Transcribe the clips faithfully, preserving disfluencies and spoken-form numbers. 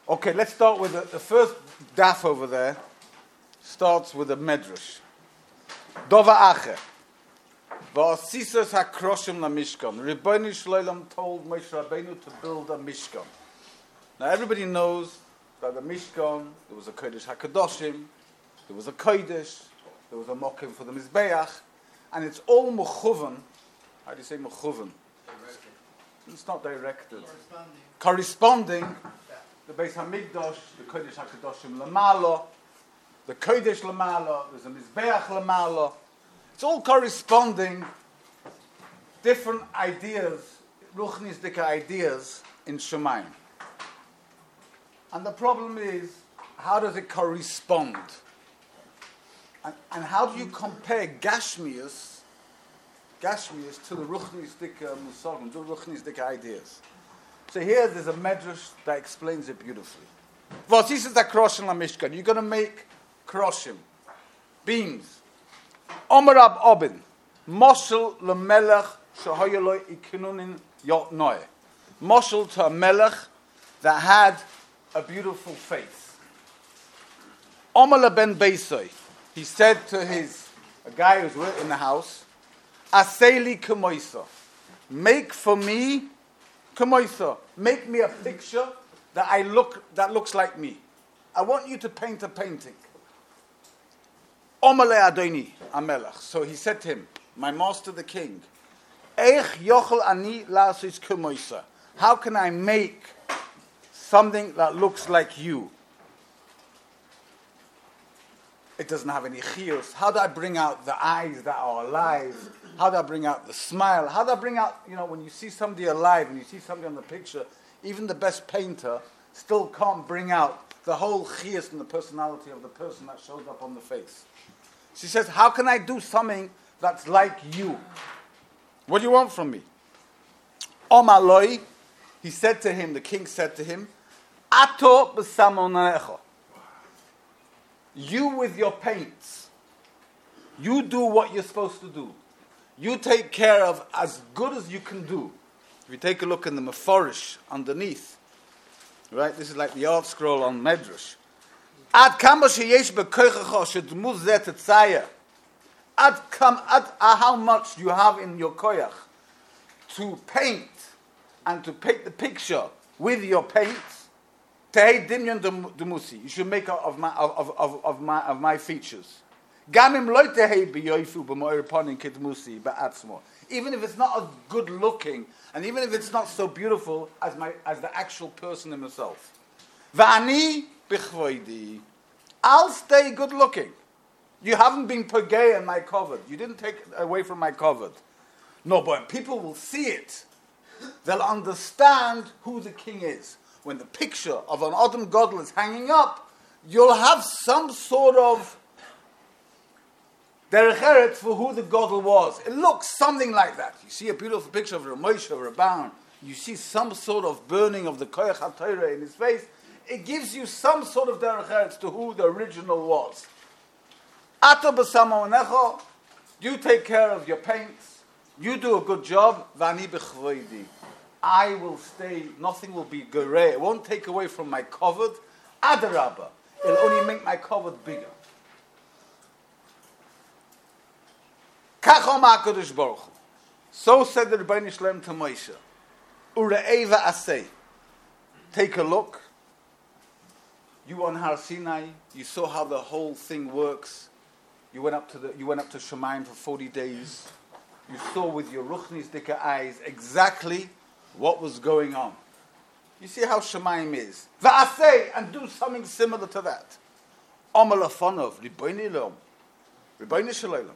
Okay, let's start with the, the first daf over there. Starts with a medrash. Dova ache. Va'asisas hakroshim lamishkan. Ribono shel Olam told Moshe Rabbeinu to build a mishkan. Now everybody knows that the mishkan, there was a kodesh hakadoshim, there was a kodesh, there was a mokim for the mizbeach, and it's all mechuvan. How do you say mechuvan? It's not directed. Corresponding. Corresponding. The Beis Hamikdash, the Kodesh HaKadoshim Lamala, the Kodesh Lamala, there's a Mizbeach Lamala. It's all corresponding different ideas, Ruchnisdika ideas in Shemayim. And the problem is, how does it correspond? And, and how do you compare Gashmius, Gashmius to the Ruchnisdika Musagim, the Ruchnisdika ideas? So here there's a medrash that explains it beautifully. V'asisas hakroshim lamishkan. You're going to make kroshim, beams. Omer Rab Obin, moshel lemelech shehoya lo ikununin yotnoe. Moshel to a melech that had a beautiful face. Omer leben beisoi. He said to his a guy who's in the house, Aseli kemoisa. Make for me. Kamoisa, make me a picture that I look that looks like me. I want you to paint a painting. Omale Adoni Amelach. So he said to him, my master the king, Eich yochel ani la'asos kamoisa. How can I make something that looks like you? It doesn't have any chiyus. How do I bring out the eyes that are alive? How do I bring out the smile? How do I bring out, you know, when you see somebody alive and you see somebody on the picture, even the best painter still can't bring out the whole chiyus and the personality of the person that shows up on the face. She says, how can I do something that's like you? What do you want from me? Omaloi, he said to him, the king said to him, Ato b'samonarecha. You with your paints, you do what you're supposed to do. You take care of as good as you can do. If you take a look in the Meforish underneath, right? This is like the art scroll on Medrash. Ad kama sheyesh bekoichacha shedmuz zeh tetzayeh. Ad kam ad how much you have in your koyach to paint and to paint the picture with your paints. Tehei dimyon demusi. You should make of my of of of my of my features. Even if it's not as good looking, and even if it's not so beautiful as my as the actual person himself. V'ani b'chvoidi. I'll stay good looking. You haven't been pogay in my covered. You didn't take away from my covered. No, but people will see it. They'll understand who the king is. When the picture of an Adam Gadol is hanging up, you'll have some sort of derech eretz for who the Gadol was. It looks something like that. You see a beautiful picture of Ramosha or a Baron. You see some sort of burning of the Koyach HaTorah in his face. It gives you some sort of derech eretz to who the original was. Ato b'samo onecho. You take care of your paints. You do a good job. V'ani b'chvoidi. I will stay. Nothing will be gereh. It won't take away from my covered. Adarabba. It'll only make my covered bigger. So said the Ribono shel Olam to Moshe. Ure'eva asay. Take a look. You on Har Sinai, you saw how the whole thing works. You went up to the you went up to Shemayim for forty days. You saw with your Ruchnisdika eyes exactly what was going on. You see how Shemayim is. Va'asay, and do something similar to that. Omer lefonov, Ribono shel Olam. Ribono shel Olam.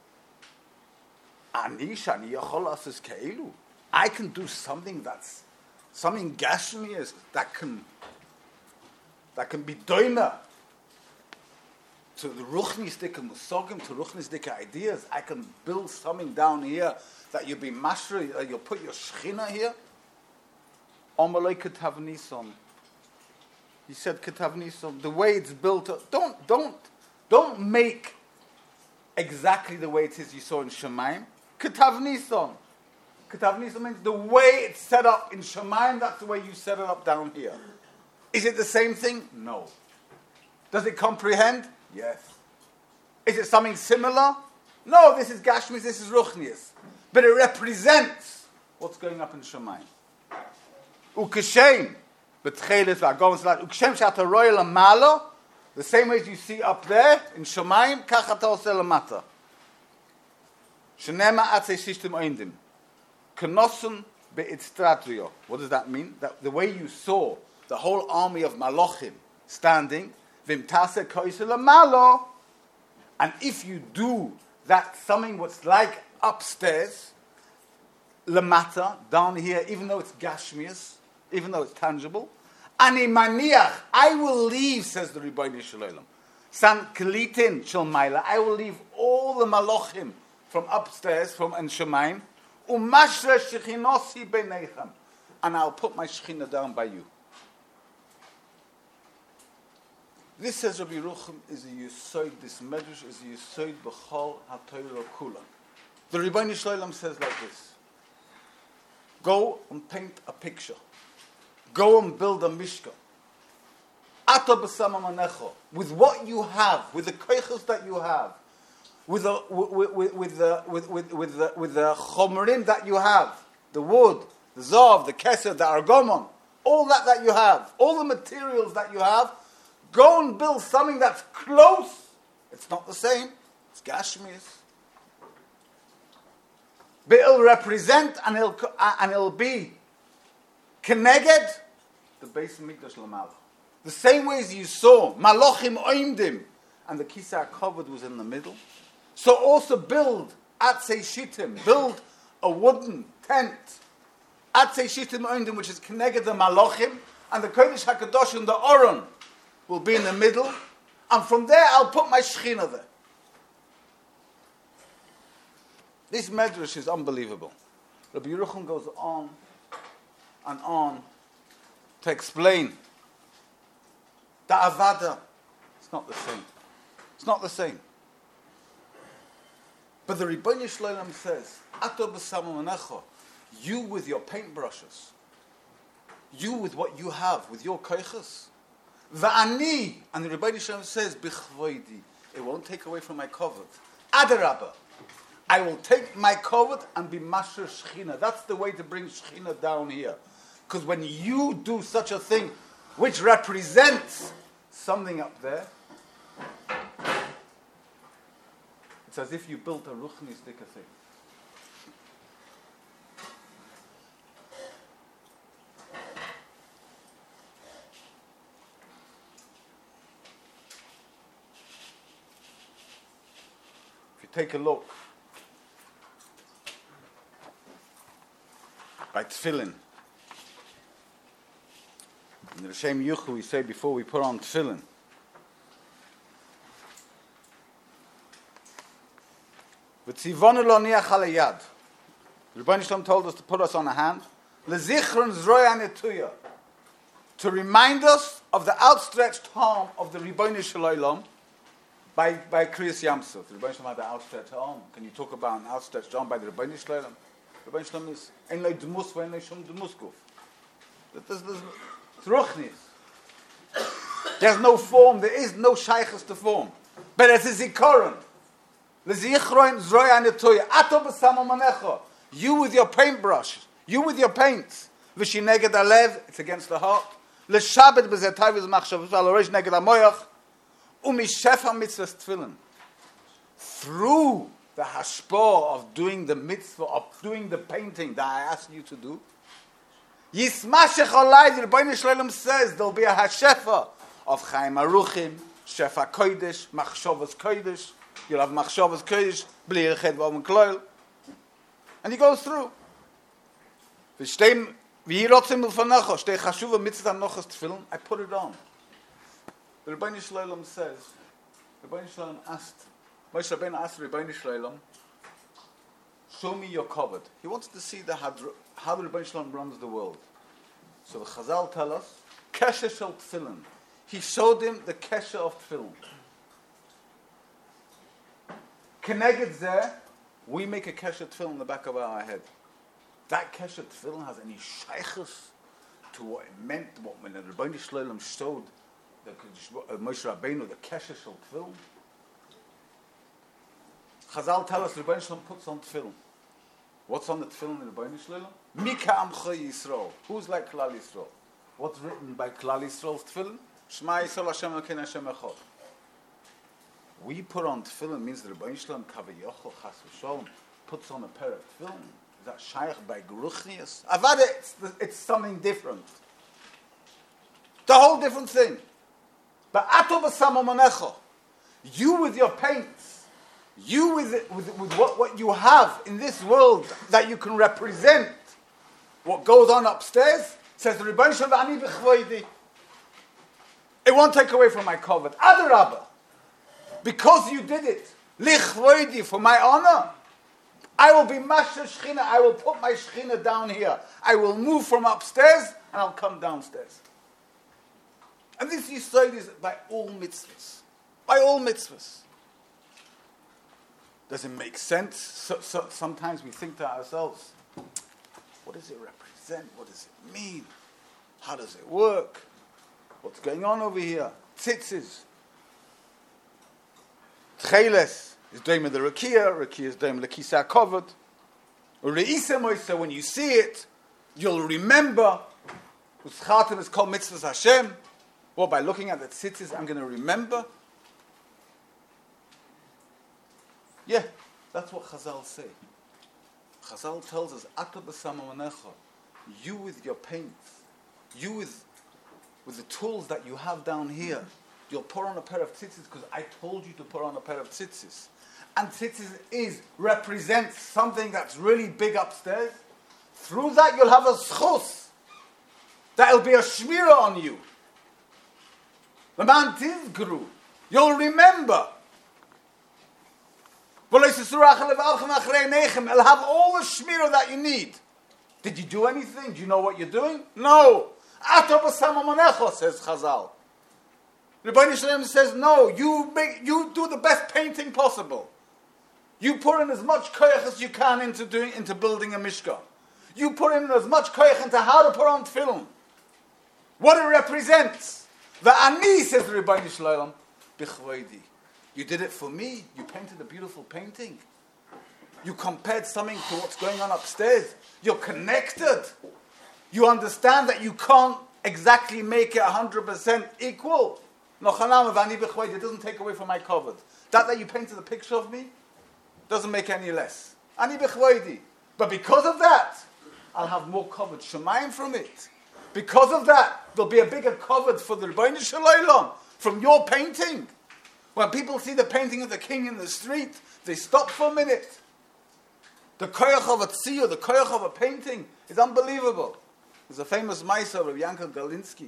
I can do something that's something gashmias that can that can be doina to the ruchnisdika musogim, to ruchnisdika ideas. I can build something down here that you'll be master, uh, you'll put your shechina here. Omalei ketav nisom. He said ketav nisom. The way it's built up, don't don't don't make exactly the way it is you saw in Shemayim. Ketav nisom. Ketav nisom means the way it's set up in Shemayim, that's the way you set it up down here. Is it the same thing? No. Does it comprehend? Yes. Is it something similar? No, this is Gashmis, this is Ruchnius. But it represents what's going up in Shemayim. Ukeshem, betchelis v'agomas lat, ukeshem shata royal amalo, the same way as you see up there in Shemayim, kach ata oseh lamata. Shenema atzei shishtim oindim. Kenosun be'itztratrio. What does that mean? That the way you saw the whole army of Malochim standing, v'imtase koisel amalo, and if you do that something what's like upstairs, lamata, down here, even though it's gashmius, even though it's tangible, ani maniach, I will leave, says the Rebbeinu Shalom, san kelitin shel maila, I will leave all the malochim from upstairs, from and Shemayim, umashre shechinosi beinechem, and I'll put my shechina down by you. This, says Rabbi Yerucham, is a yisoid, this medrash is a yisoid b'chol ha'torah kula. The Rebbeinu Shalom says like this: go and paint a picture. Go and build a mishkan. Ata b'sama manecho, with what you have, with the koichos that you have, with the with, with, with the with with with the with the chomrim that you have, the wood, the zav, the keser, the argomon, all that that you have, all the materials that you have. Go and build something that's close. It's not the same. It's Gashmias. But it'll represent and it'll, and it'll be Keneged, the base of Mikdash Lamal. The same way as you saw, Malochim Oimdim, and the Kisar covered was in the middle. So also build Atzei Shittim, build a wooden tent. Atzei Shittim Oimdim, which is Keneged the Malochim, and the Kodesh HaKadosh and the Oron will be in the middle, and from there I'll put my Shechina there. This medrash is unbelievable. Rabbi Yerucham goes on and on to explain the Avada. It's not the same. It's not the same. But the Rebbeinu Shalom says, Ato b'sama manecho, you with your paintbrushes, you with what you have, with your koiches, Va'ani, and the Rebbeinu Shalom says, Bichvoidi, it won't take away from my kovod. Adarabba, I will take my kovod and be masher shechina. That's the way to bring shechina down here. Because when you do such a thing, which represents something up there, it's as if you built a ruchni sticker thing. Take a look by tefillin. In the Rishem Yuchu we say before we put on tefillin, V'tzivonu lo niach al hayad. The Rebbeinu Shalom told us to put us on a hand. Lezichron zroya netuya, to remind us of the outstretched arm of the Rebbeinu Shalom. By by Kriyas Yamsuf, the Rebbeinu Shalom had the outstretched arm. Can you talk about an outstretched arm by the Rebbeinu Shalom? The Rebbeinu Shalom is ein lo dmus ve'en lo shum dmuskuf. It's ruchnis. There's no form. There is no shaychus to form. But it is zikaron. Lezichron zroya netoya. Ato b'sama manecho. You with your paintbrush. You with your paints. V'shineged alev. It's against the heart. L'shabed b'zetay v'zmachshav v'aloresh neged amoyach. Umishefa mitzvah tefillin. Through the hashpah of doing the mitzvah, of doing the painting that I asked you to do, Yismashech olai, the Rebbeinu Shalom says, there'll be a hashefa of Chaim Aruchim, Shefa Kodesh, Machshavas Kodesh. You'll have Machshavas Kodesh, Bli Yeched V'Omen Kloil. And he goes through. V'shtei v'yirotzim l'fanacho, shtei chashuva mitzvah nochas tefillin. I put it on. The Rebbeinu Shalom says, the Rebbeinu Shalom asked, Moshe Rabbeinu asked the Rebbeinu Shalom, show me your kovod. He wants to see the hadr- how the Rebbeinu Shalom runs the world. So the Chazal tell us, kesher shel tefillin. He showed him the kesher of tefillin. Keneged zeh, we make a kesher tefillin in the back of our head. That kesher tefillin has any shaychus to what it meant, what when the Rebbeinu Shloim showed the uh, Moshe Rabbeinu, the Kesher Shel Tefillin. Chazal tell us the Rebbeinu Shloim puts on Tefillin. What's on the Tefillin in the Rebbeinu Shloim? Mika Amcha Yisrael. Who's like Klal Yisrael? What's written by Klal Yisrael's Tefillin? Shema Yisrael Hashem Elokeinu Hashem Echad. We put on Tefillin means the Rebbeinu Shloim Kaviyachol Chas V'Sholom puts on a pair of Tefillin. Is that Shaykh by Geruchnius? Avada, it's, it's something different. The whole different thing. But Ato B'Samo Monecho, you with your paints, you with, it, with, with what, what you have in this world that you can represent what goes on upstairs, says the Rebbeinu Shalom Ani B'Chvoidi. It won't take away from my covet. Adarabah. Because you did it, Lichvoidi, for my honor, I will be Masha Shechina, I will put my Shechina down here. I will move from upstairs and I'll come downstairs. And this Yisrael is by all mitzvahs. By all mitzvahs. Does it make sense? So, so, sometimes we think to ourselves, what does it represent? What does it mean? How does it work? What's going on over here? Tzitzis. Tcheles is doim the Rakia. Rakia is doim Lekisa covered. Re'isa Moisa, when you see it, you'll remember. Uschatim is called mitzvahs Hashem. Well, by looking at the tzitzis, I'm going to remember. Yeah, that's what Chazal say. Chazal tells us, Ato b'samo manecha, you with your paints, you with, with the tools that you have down here, you'll put on a pair of tzitzis because I told you to put on a pair of tzitzis. And tzitzis is, represents something that's really big upstairs. Through that you'll have a schus. That'll be a shmira on you. The man tizgru. You'll remember. It'll have all the shmira that you need. Did you do anything? Do you know what you're doing? No. Ato b'samo manecho, says Chazal. The Rebbeinu Shalom says, no, you make, you do the best painting possible. You put in as much koyach as you can into doing, into building a mishkan. You put in as much koyach into how to put on tefillin. What it represents. The ani, says the Rebbeinu Shalom, bichvoidi. You did it for me. You painted a beautiful painting. You compared something to what's going on upstairs. You're connected. You understand that you can't exactly make it one hundred percent equal. It doesn't take away from my covet. That that you painted a picture of me doesn't make any less. Ani b'chvoidi. But because of that, I'll have more covet shemayim from it. Because of that, there'll be a bigger covet for the Rebbeinu Shalom from your painting. When people see the painting of the king in the street, they stop for a minute. The koyach of a tziyah, the koyach of a painting is unbelievable. There's a famous Maisa of Yankel Galinsky.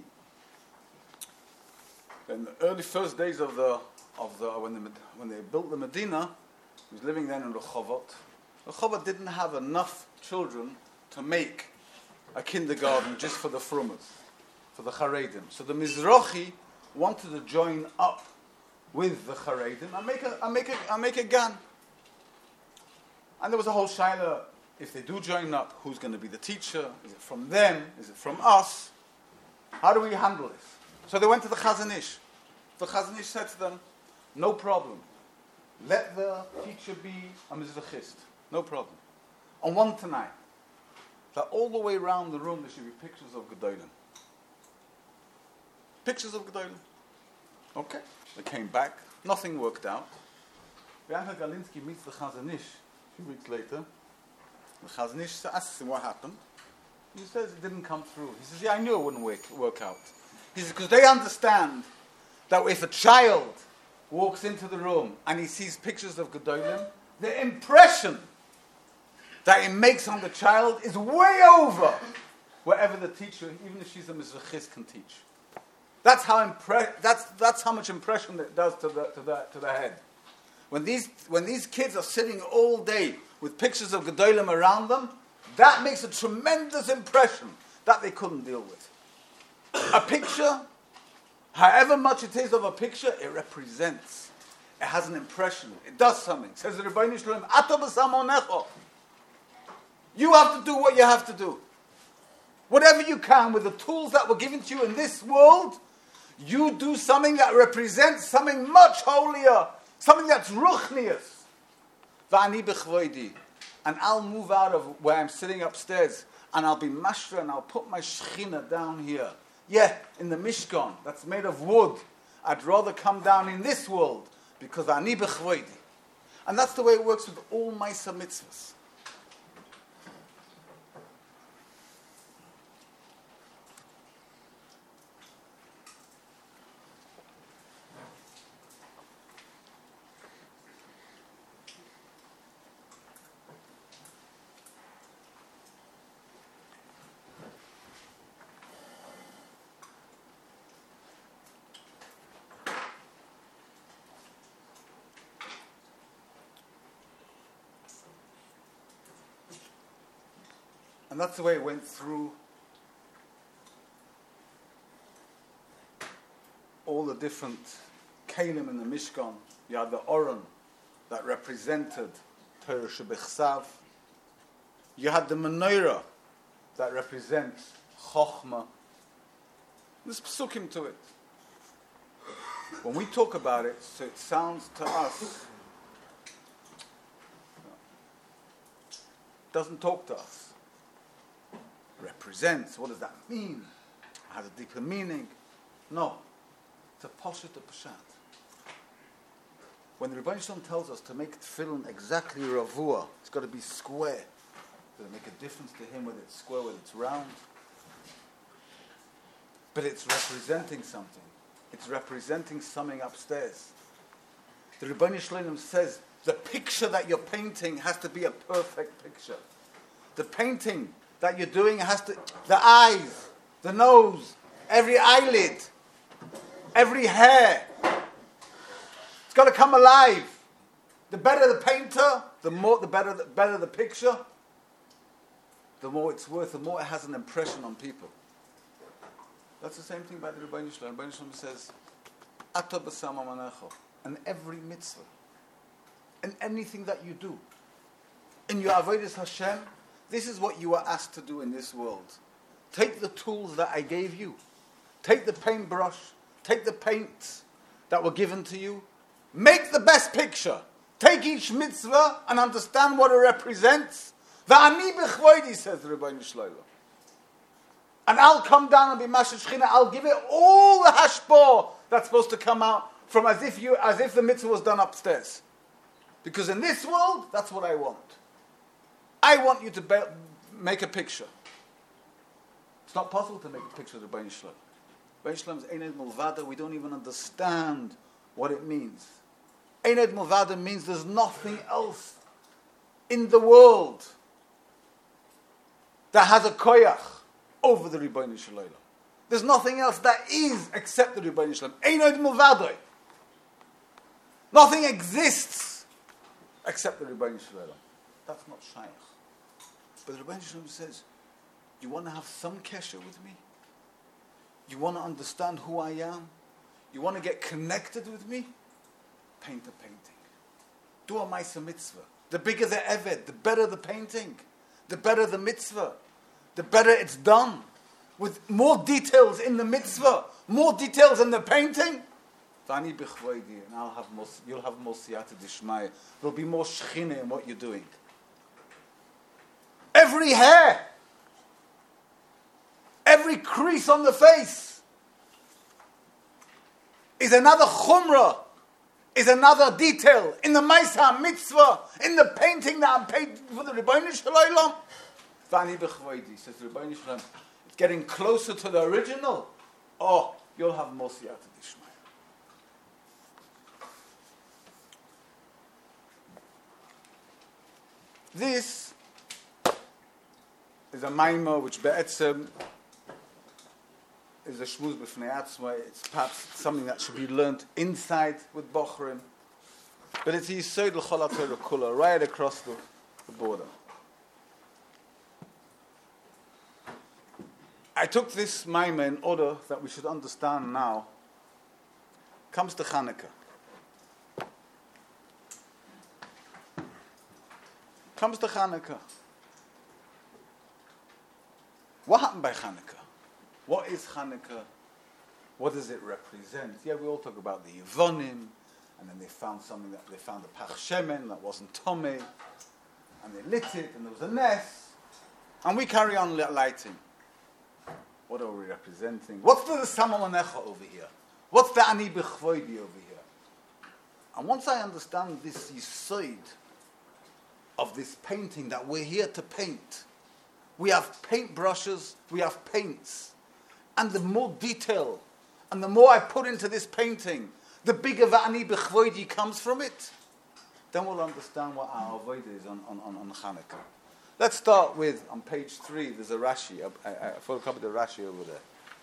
In the early first days of the of the when the when they built the Medina, he was living then in Rehovot. Rehovot didn't have enough children to make a kindergarten just for the frumas, for the Charedim. So the Mizrahi wanted to join up with the Charedim and make a and make a and make a gan. And there was a whole shaila, if they do join up, who's going to be the teacher? Is it from them? Is it from us? How do we handle this? So they went to the Chazon Ish. The Chazon Ish said to them, no problem. Let the teacher be a Mizrachist. No problem. On one tonight, that all the way around the room there should be pictures of Gedolim. Pictures of Gedolim. Okay. They came back. Nothing worked out. Yankel Galinsky meets the Chazon Ish a few weeks later. The Chazon Ish asks him what happened. He says it didn't come through. He says, yeah, I knew it wouldn't work, work out. He says, because they understand that if a child walks into the room and he sees pictures of Gedolim, the impression that it makes on the child is way over wherever the teacher, even if she's a Mizrachist, can teach. That's how impre- that's that's how much impression it does to the to the to the head. When these when these kids are sitting all day with pictures of Gedolim around them, that makes a tremendous impression that they couldn't deal with. A picture, however much it is of a picture, it represents. It has an impression. It does something. Says the Rebbeinu Shalom, Ato b'samo necho. You have to do what you have to do. whatever you can with the tools that were given to you in this world, you do something that represents something much holier, something that's ruchnius. Va'ani b'chvoidi. And I'll move out of where I'm sitting upstairs, and I'll be mashra, and I'll put my shechina down here. Yeah, in the Mishkan, that's made of wood. I'd rather come down in this world, because va'ani b'chvoidi. And that's the way it works with all my mitzvahs. And that's the way it went through all the different kalim in the Mishkan. You had the Oron that represented Torah Shebechsav. You had the Menorah that represents Chochmah. There's psukim to it. When we talk about it, so it sounds to us, doesn't talk to us. Represents, what does that mean? It has a deeper meaning. No. It's a poshet, a pashat. When the Rebbeinu Shalom tells us to make tefillin exactly ravua, it's got to be square. Does it make a difference to him whether it's square, whether it's round? But it's representing something. It's representing something upstairs. The Rebbeinu Shalom says the picture that you're painting has to be a perfect picture. The painting that you're doing has to, the eyes, the nose, every eyelid, every hair, it's got to come alive. The better the painter, the more, the better, the better the picture, the more it's worth, the more it has an impression on people. That's the same thing by the Rebbeinu Shalom. Rebbeinu Shalom says, "Ata b'sama manecho," and every mitzvah, and anything that you do, in your avodas Hashem. This is what you are asked to do in this world. Take the tools that I gave you. Take the paintbrush. Take the paints that were given to you. Make the best picture. Take each mitzvah and understand what it represents. Va'ani b'chvoidi, says the Rebbeinu Shalom. And I'll come down and be Masher Shechina. I'll give it all the hashpah that's supposed to come out from as if you, as if the mitzvah was done upstairs. Because in this world, that's what I want. I want you to be, make a picture. It's not possible to make a picture of the Rebbeinu Shalom. Rebbeinu Shalom's Eined Mulvada, we don't even understand what it means. Eined Mulvada means there's nothing else in the world that has a koyach over the Rebbeinu Shalom. There's nothing else that is except the Rebbeinu Shalom. Eined Mulvada. Nothing exists except the Rebbeinu Shalom. That's not shaykh. But the Rebbeinu Shalom says, you want to have some kesher with me? You want to understand who I am? You want to get connected with me? Paint a painting. Do a ma'aser mitzvah. The bigger the eved, the better the painting. The better the mitzvah. The better it's done. With more details in the mitzvah, more details in the painting. V'ani b'chvoidi, and I'll have more, you'll have more siyata d'shmaya. There'll be more shechina in what you're doing. Every hair, every crease on the face is another chumrah, is another detail in the ma'aser mitzvah, in the painting that I'm paid for the Rebbeinu Shalom. V'ani b'chvoidi, says the Rebbeinu Shalom, it's getting closer to the original. Oh, you'll have more siyata d'shmaya. This is a maimah which be'etzem is a shmuz b'fnei atzma. It's perhaps something that should be learnt inside with bochrim. But it's yisod l'chol ha'torah kula, right across the, the border. I took this maimah in order that we should understand now. Comes to Chanukah. Comes to Chanukah. What happened by Hanukkah? What is Hanukkah? What does it represent? Yeah, we all talk about the Yevonim, and then they found something that they found the Pach Shemen that wasn't Tomei, and they lit it, and there was a nest, and we carry on lighting. What are we representing? What's the Samamanecha over here? What's the Ani B'chvoidi over here? And once I understand this side of this painting that we're here to paint, we have paint brushes, we have paints, and the more detail and the more I put into this painting, the bigger the Ani B'chvoidi comes from it, then we'll understand what our avodah is on, on, on, on Hanukkah. Let's start with, on page three, there's a Rashi, I, I, I photocopied the Rashi over there.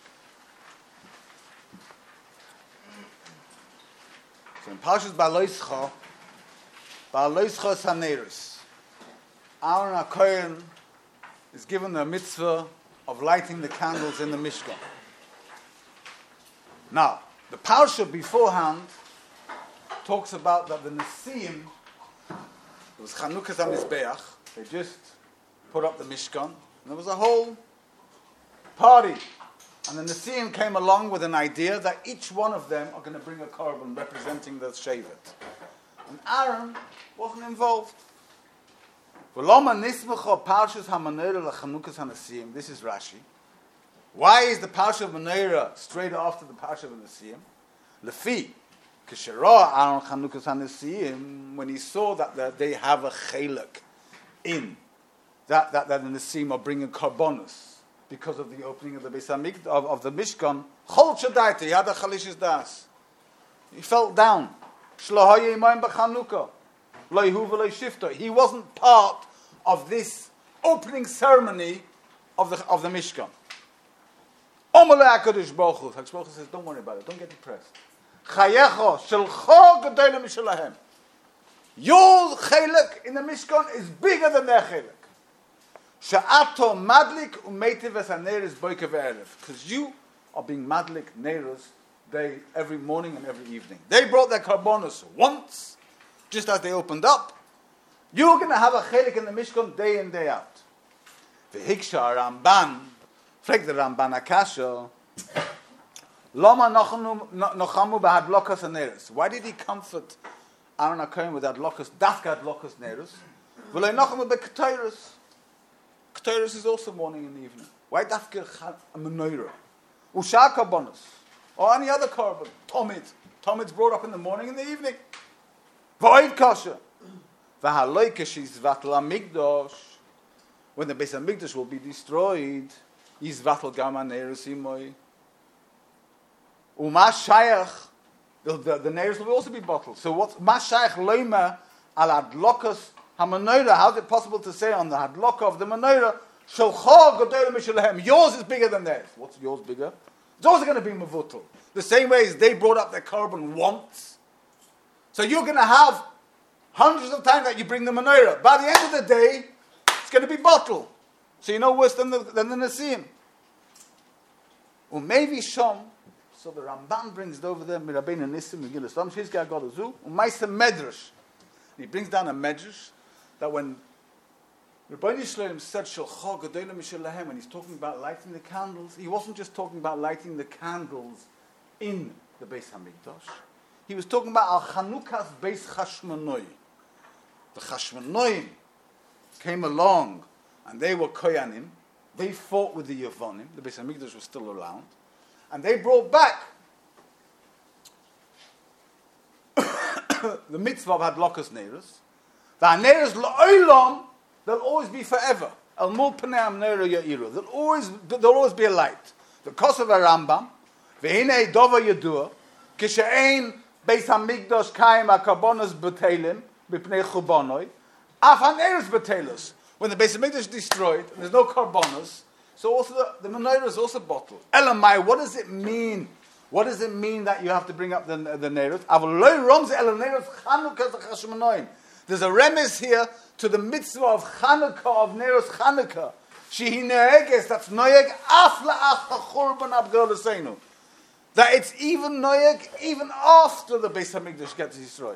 So in Parshas Ba'aloischa, Ba'aloischa Saneris, Aaron HaKohen is given the mitzvah of lighting the candles in the Mishkan. Now, the Parsha beforehand talks about that the Nesiim, it was Chanukas HaMizbeach, they just put up the Mishkan, and there was a whole party. And the Nesiim came along with an idea that each one of them are going to bring a korban representing the Shevet. And Aaron wasn't involved. This is Rashi. Why is the Parsha of Menorah straight after the Parsha of Nesiim? Lefi, Kishara Aaron Chanukas HaNesiim, when he saw that the, they have a chelek in that, that, that the Nesiim are bringing korbanos because of the opening of the Beis Hamikdash, of, of the Mishkan, Chol Shadaita, he had a Chalishis Das. He felt down. Shlohoye imayim b'Chanukah. Lo yehu v'lo shifto. He wasn't part of this opening ceremony of the of the Mishkan. Omalei HaKadosh Baruch Hu. HaKadosh Baruch Hu says, don't worry about it. Don't get depressed. Chayecho shelcho gedolim mishalahem. Your chelek in the Mishkan is bigger than their chelek. Sha'ato madlik umeitiv es haneres boike ve'erev. Because you are being madlik neros day every morning and every evening. They brought their korbanos once, just as they opened up. You're going to have a chelik in the Mishkan day in, day out. V'hiksha Ramban, fragt the Ramban Akasha, Lama nochamu b'hadlokas haneres. Why did he comfort Aaron HaKohen with hadlokas, dafka hadlokas neros? V'lo nochamu b'ketoros. Ketoros is also morning and evening. Why dafka a menorah? Ushar korbanos. Or any other korban. Tomid. Tomid's brought up in the morning and the evening. Void kasha. V'haloi kashis vatla migdosh. When the Beis Hamikdash will be destroyed, is vatl gama neros imoy. Uma shayach. The, the, the neros will also be bottled. So what's ma shayach loima al adlokas ha-menorah? How is it possible to say on the hadloka of the menorah, shalcha gadol mishalehem? Yours is bigger than theirs. What's yours bigger? It's also going to be mavutal. The same way as they brought up their korban once. So you're going to have hundreds of times that you bring the menorah. By the end of the day, it's going to be bottled. So you're no worse than the, than the Nesiim. Or maybe Shom, so the Ramban brings it over there, Mirabein and Nisim, Megillah Shom, Shizga Godazu, Umaisa Medrash. He brings down a Medrash that when Rebbeinu Shloim said Shalcha Gedolim Mishalahem, when he's talking about lighting the candles, he wasn't just talking about lighting the candles in the Beis Hamikdash. He was talking about Al Chanukas Beis Chashmonoi. The Chashmonoim came along and they were Koyanim. They fought with the Yevonim. The Beis Hamikdash was still around. And they brought back the mitzvah of Hadlokas Neros. The Neros La'olam, they'll always be forever. Al Mul Paneam Nero Ya'iru. There'll always, there'll always be a light. The Kosovo Rambam, Ve'hinei Dova Yadua, Kishe'ein Beis HaMikdash Kaim HaKarbonos B'Telim, B'Pnei Chubonoi, Af HaNeros B'Telos. When the Beis HaMikdash is destroyed, and there's no Karbonos, so also the, the menorah is also bottled. Elamai, what does it mean? What does it mean that you have to bring up the the neros? There's a remiss here to the mitzvah of Chanukah, of Neros Chanukah. Shehi ne'eges, that's noyeg af la'ach ha'churban abgol l'seinu. That it's even noyeg, even after the Beis HaMikdash gets destroyed.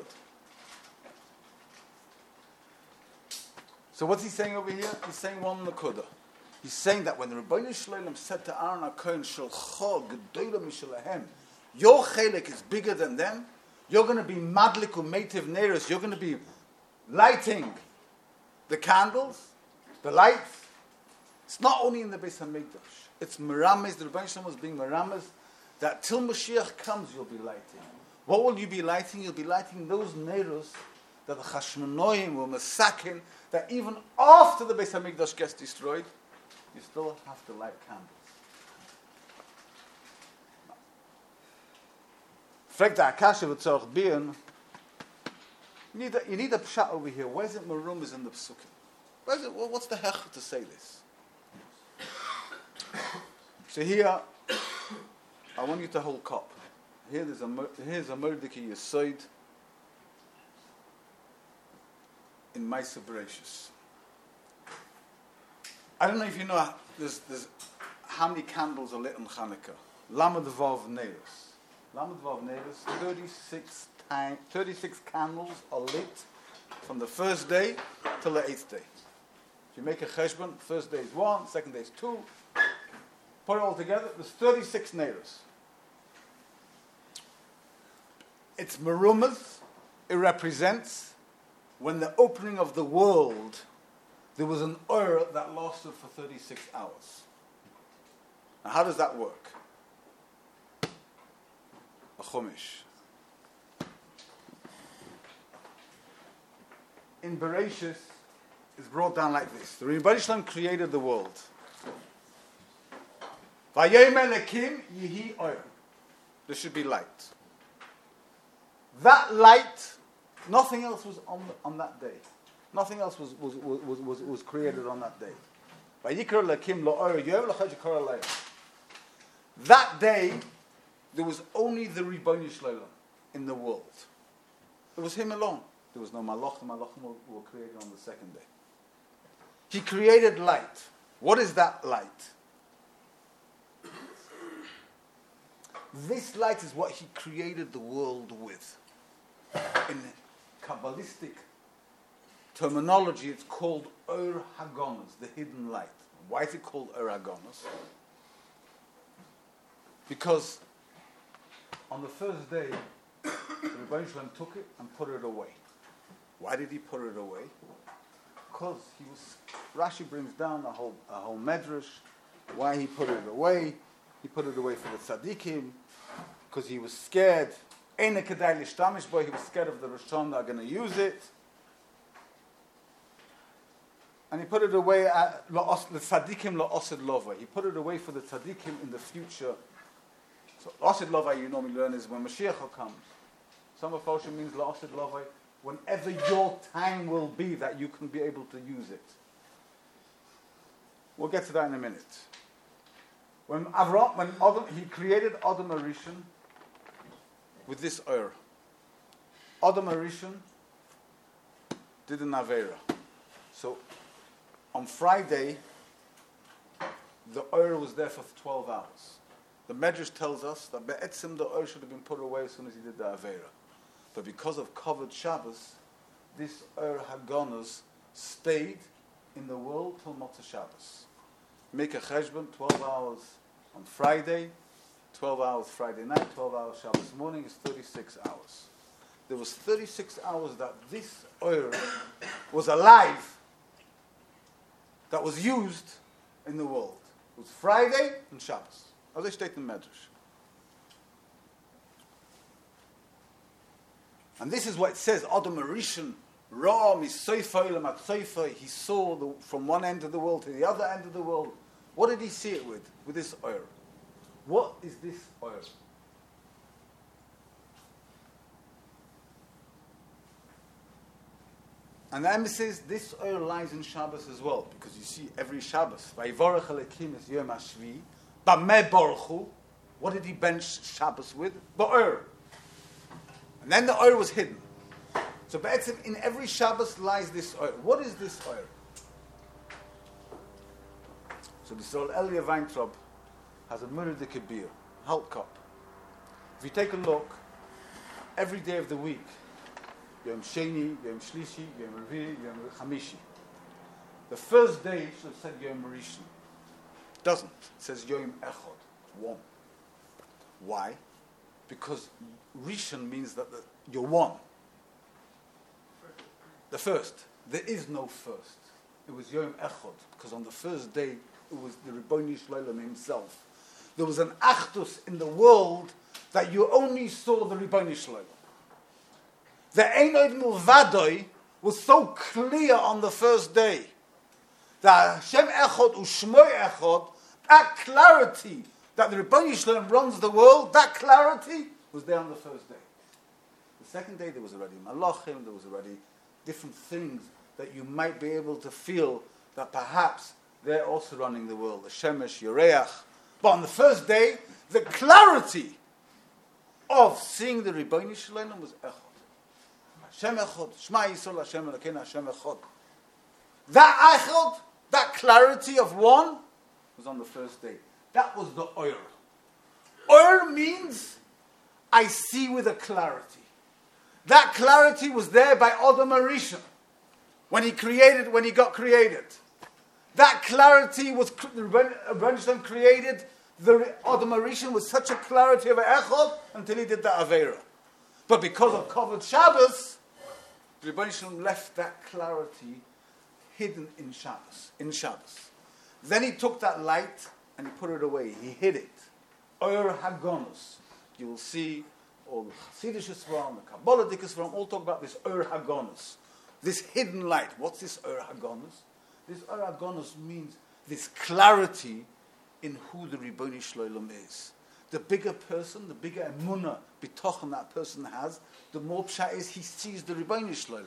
So what's he saying over here? He's saying one nakuda. He's saying that when the Rebbeinu Shloim said to Aaron HaKohen, Shalcha Gedola Mishalahem, your chelik is bigger than them, you're going to be madlik u'meitiv neiros, you're going to be lighting the candles, the lights. It's not only in the Beis HaMikdash. It's Merames, the Rebbeinu Shloim was being Merames, that till Mashiach comes you'll be lighting. What will you be lighting? You'll be lighting those neiros that the Chashmonoim were masakin, that even after the Beis HaMikdash gets destroyed, you still have to light candles. Frag the Akasha v'tzorch biyan. You need a, you need a pshat over here. Where's it Merumas in the Psukim? Where's it? What's the hech to say this? So here, I want you to hold cup. Here there's a here's a Mordecai Yesod in Maaseh Bereshis. I don't know if you know there's, there's how many candles are lit on Chanukah. Lamed Vav Neiros. Lamed Vav Neiros, thirty-six time, thirty-six candles are lit from the first day till the eighth day. If you make a cheshbon, first day is one, second day is two. Put it all together, there's thirty-six Neiros. It's Merumas. It represents when the opening of the world, there was an Ur that lasted for thirty-six hours. Now, how does that work? A Chumash. In Bereshis, it's brought down like this. The Rebbeinu Shalom created the world. Vayomer Elokim yihi Ur. There should be light. That light, nothing else was on, on that day. Nothing else was, was, was, was, was created on that day. That day, there was only the Rebbeinu Shalom in the world. It was him alone. There was no Malach. The Malachim were, were created on the second day. He created light. What is that light? This light is what he created the world with. In Kabbalistic terminology, it's called Ur Hagonos, the hidden light. Why is it called Ur Hagonos? Because on the first day, the Rebbeinu Shalom took it and put it away. Why did he put it away? Because he was. Rashi brings down a whole a whole medrash. Why he put it away? He put it away for the tzaddikim because he was scared. Eina kedai lishtamish bo. He was scared of the Rishon that are going to use it. And he put it away at the tzaddikim la'osid lova. He put it away for the tzaddikim in the future. So la'osid lova, you normally learn, is when Mashiach comes. Some of Osha means la'osid lova, whenever your time will be that you can be able to use it. We'll get to that in a minute. When Avram, when Adam, he created Adam Arishon with this Ur. Adam Arishon did an Avera. So on Friday, the Ur was there for twelve hours. The Medrash tells us that Be'etzim the Ur should have been put away as soon as he did the Avera. But because of covered Shabbos, this Ur Hagonos stayed in the world till Motzei Shabbos. Make a cheshbon, twelve hours on Friday, twelve hours Friday night, twelve hours Shabbos morning is thirty-six hours. There was thirty-six hours that this Ur was alive, that was used in the world. It was Friday and Shabbos. As I state in Medrash. And this is what it says, Adam Arishon, Ra misoifa ila matsoifa. He saw the, from one end of the world to the other end of the world. What did he see it with? With this oil. What is this oil? And the Emes says this oil lies in Shabbos as well, because you see every Shabbos. Vayivorach Elokim es Yom HaShvi. Bameh Baruchu. What did he bench Shabbos with? Ba'or. And then the oil was hidden. So Be'etzim, in every Shabbos lies this oil. What is this oil? So the Sol Elia Weintraub has a Murder Kabir, Halt cup. If you take a look, every day of the week, Yom Sheni, Yom Shlishi, Yom Revi, Yom Chamishi. The first day should have said Yom Rishon. doesn't. It says Yom Echad, one. Why? Because Rishon means that the, you're one. The first. There is no first. It was Yom Echad, because on the first day, it was the Ribono Shel Olam himself. There was an Achdus in the world that you only saw the Ribono Shel Olam. The Ein Od Milvadoi was so clear on the first day. That Hashem Echad U'Shmo Echad, that clarity that the Ribono Shel Olam runs the world, that clarity was there on the first day. The second day there was already Malachim, there was already different things that you might be able to feel that perhaps they're also running the world, the Shemesh, Yoreach. But on the first day, the clarity of seeing the Ribono Shel Olam was Echad. Hashem Echad, Shema Yisrael, Hashem Elokeinu, Hashem Echad. That Echad, that clarity of one, was on the first day. That was the Oyer. Oyer means I see with a clarity. That clarity was there by Adam HaRishon when he created, when he got created. That clarity was the Ribono Shel Olam created the Adam HaRishon with such a clarity of Echad until he did the Aveira. But because of Kavod Shabbos, the Ribono Shel Olam left that clarity hidden in Shabbos. In Shabbos, then he took that light and he put it away. He hid it. Oyer Hagonus. You will see all the Chassidish Sfarim, the Kabbalistic Sfarim, all talk about this Oyer Hagonus, this hidden light. What's this Oyer Hagonus? This Oyer Hagonus means this clarity in who the Ribono Shel Olam is. The bigger person, the bigger emunah, bitochen that person has, the more pshat is he sees the Ribono Shel Olam.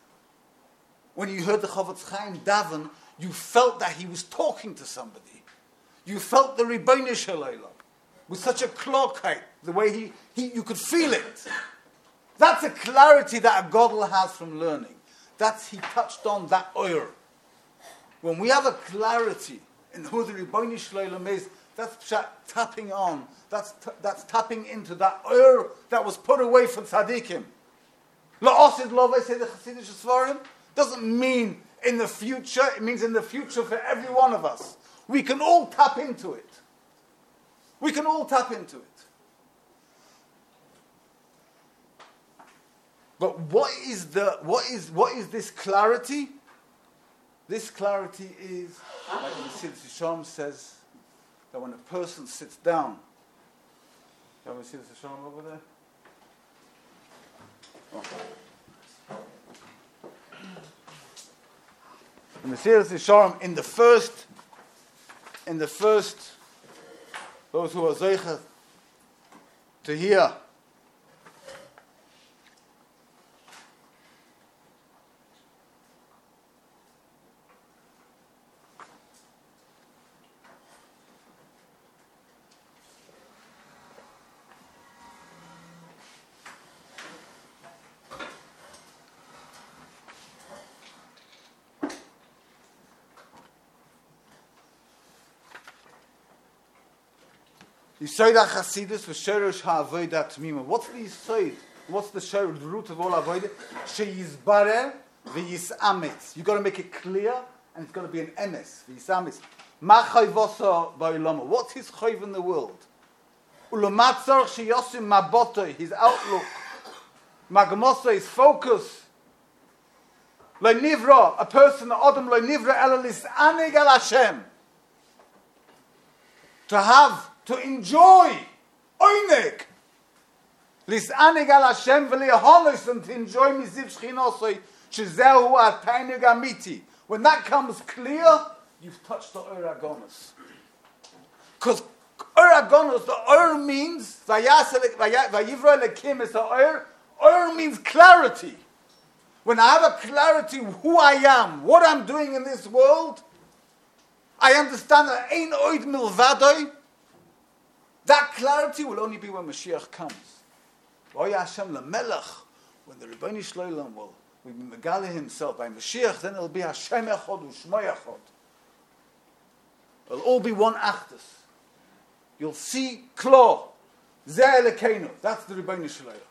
When you heard the Chofetz Chaim daven, you felt that he was talking to somebody. You felt the Ribono Shel Olam with such a klokheit, the way he, he, you could feel it. That's a clarity that a Godel has from learning. That's, he touched on that oyer. When we have a clarity in who the Ribono Shel Olam is, that's pshat, tapping on. That's t- that's tapping into that oyer that was put away from tzaddikim. La'osid love, I say the Chassidish Sfarim, doesn't mean in the future. It means in the future for every one of us. We can all tap into it. We can all tap into it. But what is the what is what is this clarity? This clarity is, like the Siddur Shalom says, that when a person sits down, you have a Siddur Shalom over there? Oh. In the Siddur Shalom, in the first, in the first, those who are zeicher to hear, Yisoid HaChasidus v'Shorosh HaAvodah Tmima. What's the Yisoid? What's the shor, the root of all Avodah? Sheyizbarer v'yisametz. You've got to make it clear, and it's got to be an emes. V'yisametz. Ma chayvoso ba'ilama. What's his chayv in the world? Ulamatzor sheyosim mabotoi. His outlook. Magamoso, his focus. Lo nivra, a person, Adam lo nivra elalis anig al Hashem. To have, to enjoy, oinek, lisanig al Hashem v'liahonos, and to enjoy miziv shchinosoi, shezehu atainig amiti. When that comes clear, you've touched the Oyer Hagonus. Because Oyer Hagonus, the Oyer means, vayivra lekim is the Oyer, Oyer means clarity. When I have a clarity of who I am, what I'm doing in this world, I understand that Ein Od Milvadoi. That clarity will only be when Mashiach comes. When the Ribono Shel Olam will be Megale himself by Mashiach, then it'll be Hashem Echad U'Shmo Echad. It'll all be one Achdus. You'll see Klo, Zeh Elokeinu. That's the Ribono Shel Olam.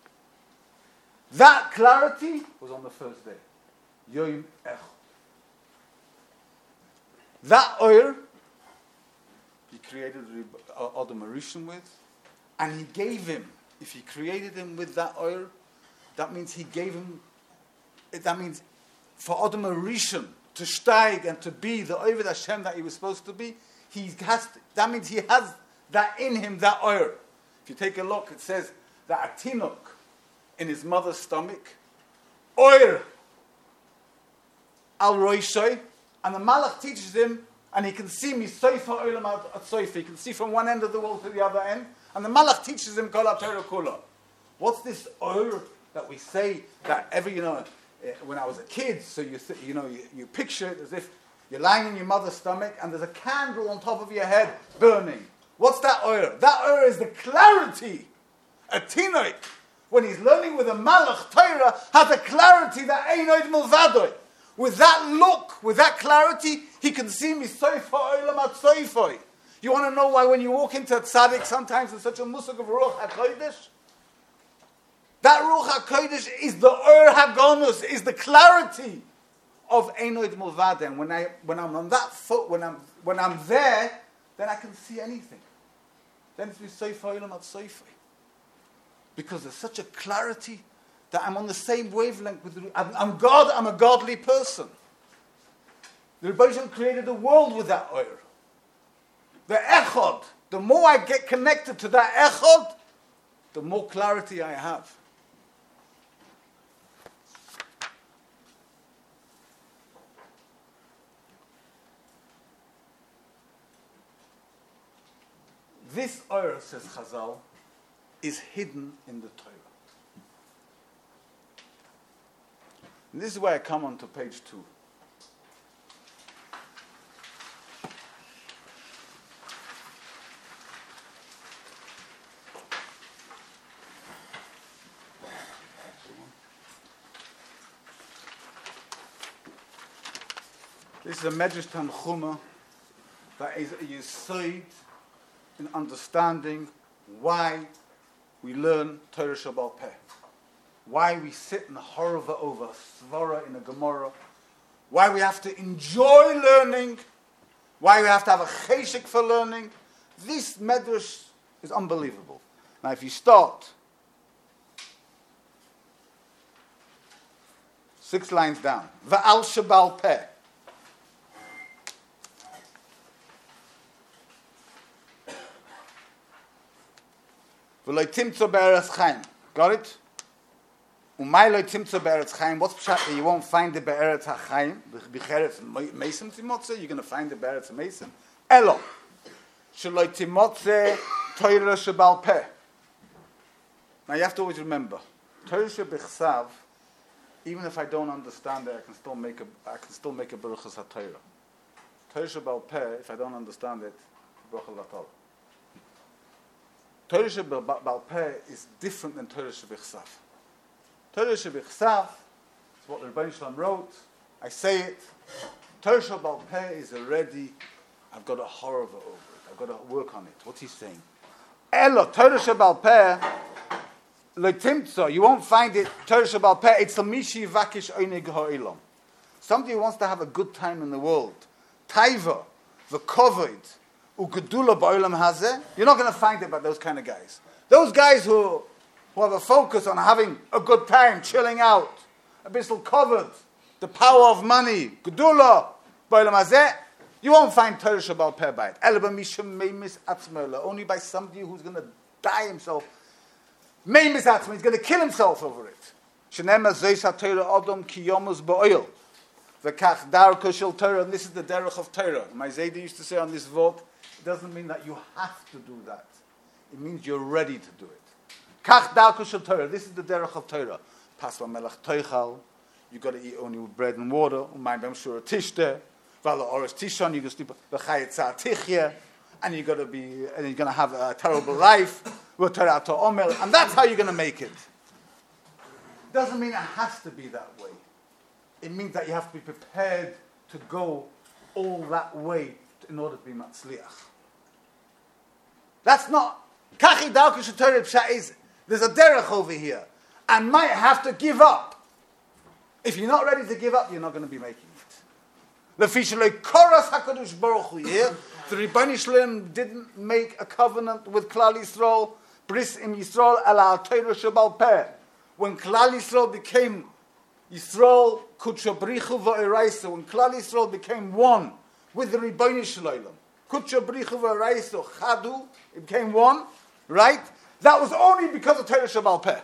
That clarity was on the first day. Yom Echad. That oyer he created Adam Rishon with, and he gave him, if he created him with that oil, that means he gave him, that means for Adam Rishon to steig and to be the Oved Hashem that he was supposed to be, he has to, that means he has that in him, that oil. If you take a look, it says that a tinok in his mother's stomach, oil al roishoy, and the Malach teaches him, and he can see me soifa oilam at soifa. He can see from one end of the world to the other end, and the Malach teaches him kol ha-Torah kula. What's this oil that we say that every, you know, when I was a kid, so you th- you know, you, you picture it as if you're lying in your mother's stomach and there's a candle on top of your head burning. What's that oil? That oil is the clarity. A tinoik, when he's learning with a Malach Torah, has a clarity that ain't oid milvadoi. With that look, with that clarity, he can see me soifa oilam at soifoi. You want to know why when you walk into a tzaddik sometimes in such a musuk of Ruach HaKodesh? That Ruach HaKodesh is the Ur HaGonus, is the clarity of Einoid Mulvada. And when I when I'm on that foot, when I'm when I'm there, then I can see anything. Then it's Soifa Olam at Soifa. Because there's such a clarity that I'm on the same wavelength with the, I'm, I'm God, I'm a godly person. The Rebbe Shem created the world with that Ur. The Echad, the more I get connected to that Echad, the more clarity I have. This Ur, says Chazal, is hidden in the Torah. And this is where I come on to page two. This is a Medrash Tanchuma that is a yesod in understanding why we learn Torah Shabbal Peh, why we sit in a horova over a svara in a Gemara, why we have to enjoy learning, why we have to have a cheshik for learning. This Medrash is unbelievable. Now, if you start six lines down, Va'al Shabbal Peh. V'lo timtzo be'eretz chaim. Got it? Umay lo timtzo be'eretz chaim. What's pshat that you won't find the be'eretz hachaim? B'cheretz mesim timotze. You're going to find the be'eretz mesim. Elo. Shelo timotze Torah shebal peh. Now you have to always remember, Torah shebechsav, even if I don't understand it, I can still make a, I can still make a Baruchas HaTorah. Torah shebal peh, if I don't understand it, Baruch HaTorah. Torah Shebal Peh is different than Torah Shebechsav. Torah Shebechsav is what the Rebbeinu Shalom wrote. I say it. Torah Shebal Peh is already, I've got a horror over it. I've got to work on it. What's he saying? Elo, Torah Shebal Peh, lo timtzo, you won't find it, Torah Shebal Peh, it's a mishi vakish oinig ha'olam. Somebody who wants to have a good time in the world. Taiva, the kovod, Ugedula ba'olam hazeh, you're not going to find it by those kind of guys. Those guys who, who have a focus on having a good time, chilling out, a bit covered, the power of money, Gedula ba'olam hazeh, you won't find Torah Shebal Peh by it. Elba mishum meimis atzmerla, only by somebody who's going to die himself. Meimis atzmer, he's going to kill himself over it. Shenema zeis ha-Torah adam ki yomus ba'oil. V'kach darko shel Torah, and this is the derech of Torah. My Zayda used to say on this vote, it doesn't mean that you have to do that. It means you're ready to do it. Kach darko shel Torah. This is the derech of Torah. Pasva melech toichal. You got to eat only with bread and water. Umayim b'em shura tishte. V'ala oros tishon. You can sleep v'chayet tzah tichye. And you're going to be, and you're going to have a terrible life. V'torah ato omel. And that's how you're going to make it. Doesn't mean it has to be that way. It means that you have to be prepared to go all that way in order to be matzliach. That's not kachi darko shel Torah pshat is there's a derech over here, and might have to give up. If you're not ready to give up, you're not going to be making it. The fishalei koras hakadosh baruch hu here, The Rebbeinu Shalom didn't make a covenant with Klal Yisrael, Bris im Yisrael ala Torah Shebal Peh. When Klal Yisrael became Yisrael Kudsha Brichu V'Oraisa, when Klal Yisrael became one with the Rebbeinu Shalom, Kudsha Brichu V'Oraisa, Chadu, it became one, right? That was only because of Torah Shebal Peh.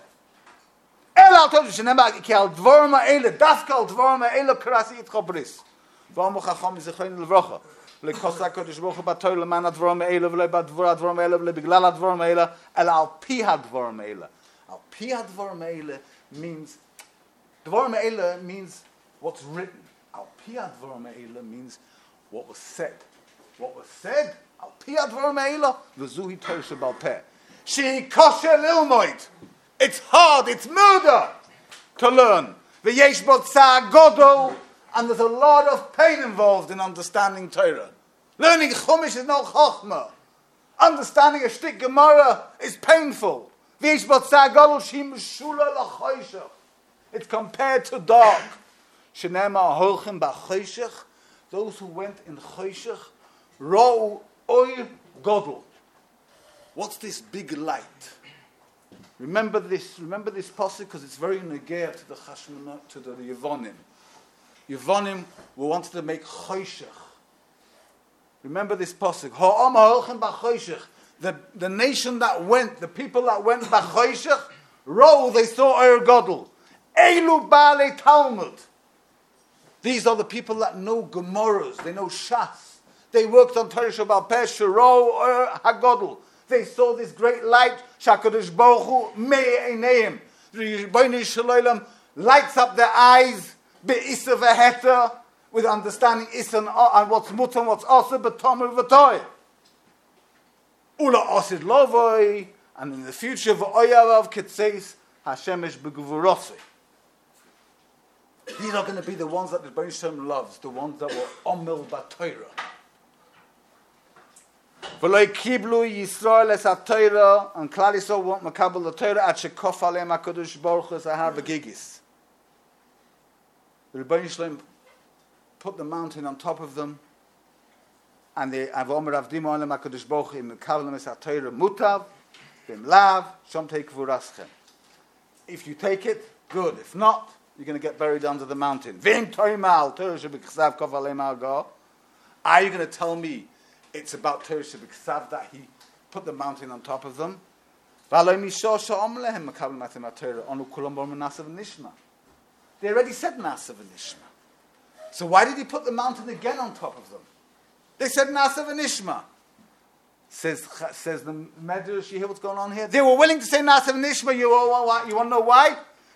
El al Torah Shenema ki al Dvorim ha'ele, dafka al Dvorim ha'ele karasi itcha bris. V'amu chacham yizechoin l'vrocha. L'kosa HaKadosh Baruch Hu b'Torah l'man ha'dvorim ha'ele, v'lo b'dvor ha'dvorim ha'ele, v'lo b'glal ha'dvorim ha'ele, el al pi ha'dvorim ha'ele. Al pi ha'dvorim ha'ele means, Dvorim ha'ele means what's written. Al pi ha'dvorim ha'ele means what was said. What was said, al pi ha'dvorim ha'ele, v'zuhi Torah Shebal Peh. Shehi kosher lilmoid. It's hard, it's murder to learn. V'yesh bo tzar godol, and there's a lot of pain involved in understanding Torah. Learning Chumash is not chokhmah. Understanding a shtik Gemara is painful. V'yesh bo tzar godol shim shula l'choshech. It's compared to dark. Shenema holchem b'choshech. Those who went in choshech, ro'u oil godol. What's this big light? Remember this. Remember this pasuk because it's very negea to the Chashmonah, to the Yevonim. Yevonim who wanted to make choshech. Remember this pasuk. Ha'am ha'olchem b'choshech. The the nation that went, the people that went b'choshech, row they saw Oyer Godel. Elu ba'alei Talmud. These are the people that know Gemaras. They know Shas. They worked on Torah Shebal Peh. Shiro Oyer HaGodel. They saw this great light. Shakadosh Baruch Hu me'eineim. The Rebbeinu Shalom lights up their eyes be'isa v'heta with understanding isa and what's mutar and what's asa b'tomer v'toy. Ula osid lovoi, and in the future v'oyarav ketzeis hashemesh b'gvurosei. These are going to be the ones that the Rebbeinu Shalom loves, the ones that were omil b'Torah. V'lo kiblu Yisrael es ha-Torah, and Klal Yisrael won't makabel the Torah at shekof aleim HaKadosh Baruch Hu es ahar v'gigis. The Rebbeinu Shalom put the mountain on top of them, and they have omer avdim aleim HaKadosh Baruch Hu im makabel es ha-Torah mutav, v'im lav, shom teik v'uraschem. If you take it, good. If not, you're going to get buried under the mountain. V'im toimal, Torah sheb'ksav kof aleim ha'gar. Are you going to tell me it's about Torah Sheb'ksav that he put the mountain on top of them? They already said Nasa v'Nishma. So why did he put the mountain again on top of them? They said Nasa v'Nishma. Says, says the Medrash, you hear what's going on here? They were willing to say Nasa v'Nishma. You, you want to know why?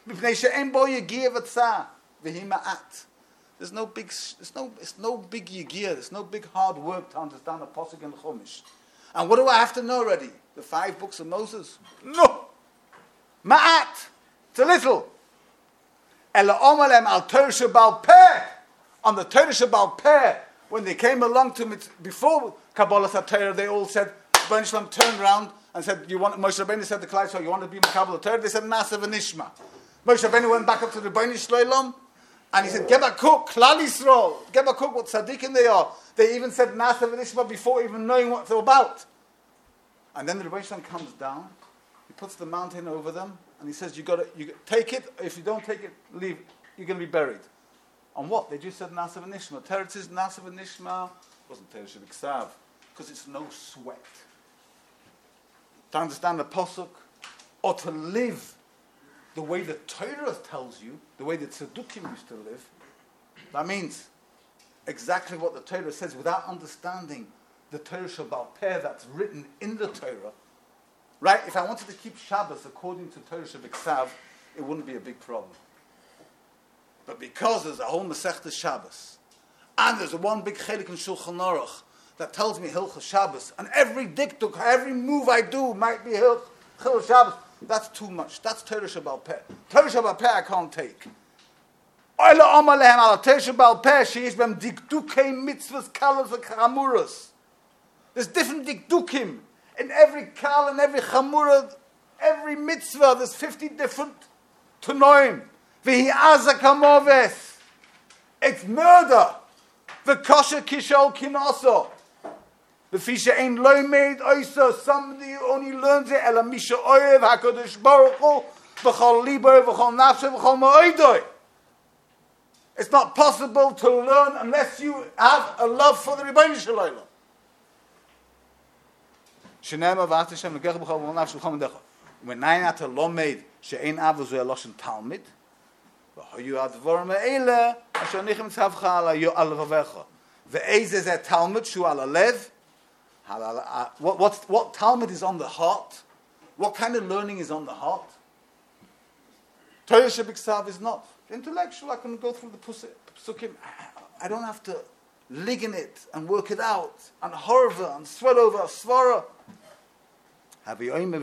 There's no big, there's no, it's no big yigiyah, there's no big hard work to understand the pasuk and the Chumash. And what do I have to know already? The five books of Moses? No! Ma'at! It's a little. Ela omalem al Torah Shebal Peh. On the Torah Shebal Peh, when they came along to it before Kabbalah HaTorah, they all said, Rebbeinu Shalom turned around and said, "You want?" Moshe Rabbeinu said to Klal Yisrael, "You want to be Kabbalah HaTorah?" They said, "Nasa v'Nishma." Moshe Rabbeinu went back up to the Rebbeinu Shalom. And he said, Gebakuk, Klal Yisrael, Gebakuk, what tzaddikim they are. They even said Nasa v'Nishma before even knowing what they're about. And then the Rebbeinu Shalom comes down, he puts the mountain over them, and he says, you got to you take it, if you don't take it, leave, you're going to be buried. On what? They just said Nasa v'Nishma. Teretz is Nasa v'Nishma, wasn't Torah Sheb'ksav, because it's no sweat. To understand the Pasuk, or to live the way the Torah tells you, the way the Tzaddukim used to live, that means exactly what the Torah says without understanding the Torah Shebal Peh that's written in the Torah. Right? If I wanted to keep Shabbos according to Torah Sheb'ksav, it wouldn't be a big problem. But because there's a whole Masechta Shabbos, and there's a one big chelik in Shulchan Aruch that tells me Hilchos Shabbos, and every diktuk, every move I do might be Hilchos Shabbos, that's too much. That's Torah Shebal Peh. Torah Shebal Peh I can't take. Oila Omalehem ala Torah Shebal Peh sheish bem dikdukei mitzvahs kalas v'chamuras. There's different dikdukim in every kal and every chamura, every mitzvah. There's fifty different tunoim. V'hi aza kamoves. It's murder. V'kosher kishol kinoso. The fisha ain't loy made oisa. Somebody who only learns it. Ela misha oyev hakadosh baruch hu v'chol libo v'chol nafshe v'chol ma'oidoi. It's not possible to learn unless you have a love for the Rebbeinu Shalom. Shenema v'at Hashem l'gech b'chol v'nafsh v'chol m'decha. When nine at a lomed she'ein avos ve'eloshen talmid, v'hoyu advorim eile asher nichem tzavcha ala yo al vavecha. Ve'ez is a talmud shu ala lev. What what what talmud is on the heart? What kind of learning is on the heart? Torah shebiksav is not. Intellectual, I can go through the psukim. I don't have to ligon it and work it out and horva and sweat over a svara. You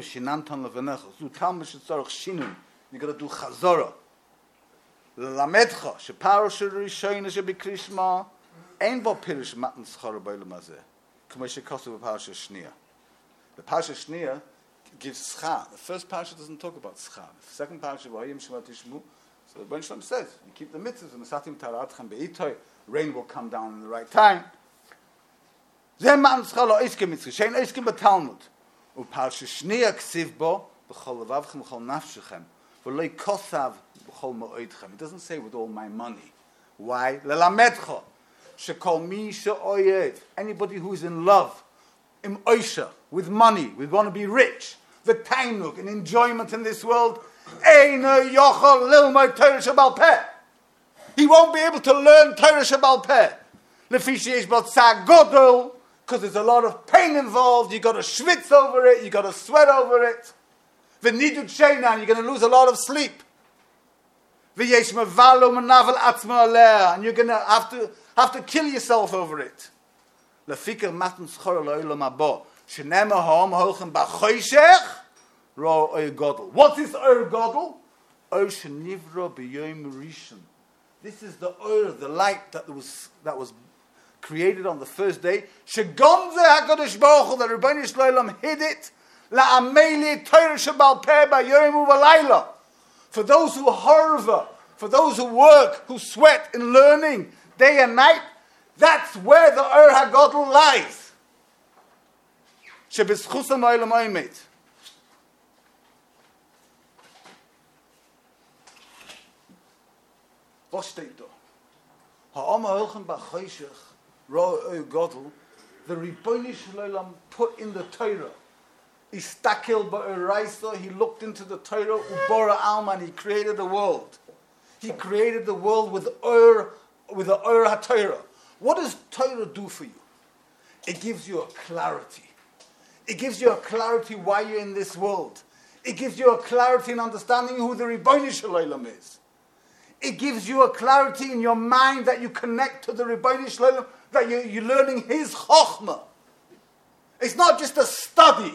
got to do chazorah. L'lamedcha sheparo shirishayna shebikrishma ein bo pirish matan schara b'olam hazeh k'mo shekosav b'parasha shniya. The parasha shniya gives schar. The first parasha doesn't talk about schar. The second parasha v'hayim shema tishmu. So the Rebbeinu Shalom says, you keep the mitzvahs and the satim taratchem be'itoy, rain will come down in the right time. Zeh matan schar lo oiskim mitzvah shein oiskim b'talmud. U'parasha shniya ksiv bo b'chol levavchem b'chol nafshechem v'lo kosav b'chol ma'oidchem. It doesn't say with all my money. Why? Lelamedcha shekol mi she'oyev. Anybody who is in love, im oisha, with money, we want to be rich, the tainuk, and enjoyment in this world, eino yochol lilmod Torah shebal peh. He won't be able to learn Torah shebal peh. Lefi sheyesh bo tzar godol, because there's a lot of pain involved. You got to schwitz over it. You got to sweat over it. V'nidut sheina, you're going to lose a lot of sleep. V'yesh mevalo menavel atzma aleh, and you're going to have to have to kill yourself over it. Lefikar matan schor lo'olam haba, shenema ha'am holchem b'choshech ro oy godel. What is oy godel? Oy shenivra b'yom rishon. This is the oy, the light that was that was created on the first day. Shegonze HaKadosh Baruch Hu, the Rebbeinu Shalom hid it. La'ameli Torah shebal peh b'yom u'v'layla. For those who harva, for those who work, who sweat in learning day and night, that's where the Ur HaGodel lies. Shebeschusam ha'olam ha'emet. Was steht da? Ha'am ha'olchem b'choshech ro oy godel. The Rebbeinu Shalom put in the Torah. Istakel ba'oraisa. He looked into the Torah. Ubora alman. He created the world. He created the world with Ur, with the Ur HaTorah. What does Torah do for you? It gives you a clarity. It gives you a clarity why you're in this world. It gives you a clarity in understanding who the Rebbeinu Shalom is. It gives you a clarity in your mind that you connect to the Rebbeinu Shalom, that you're, you're learning His Chochmah. It's not just a study.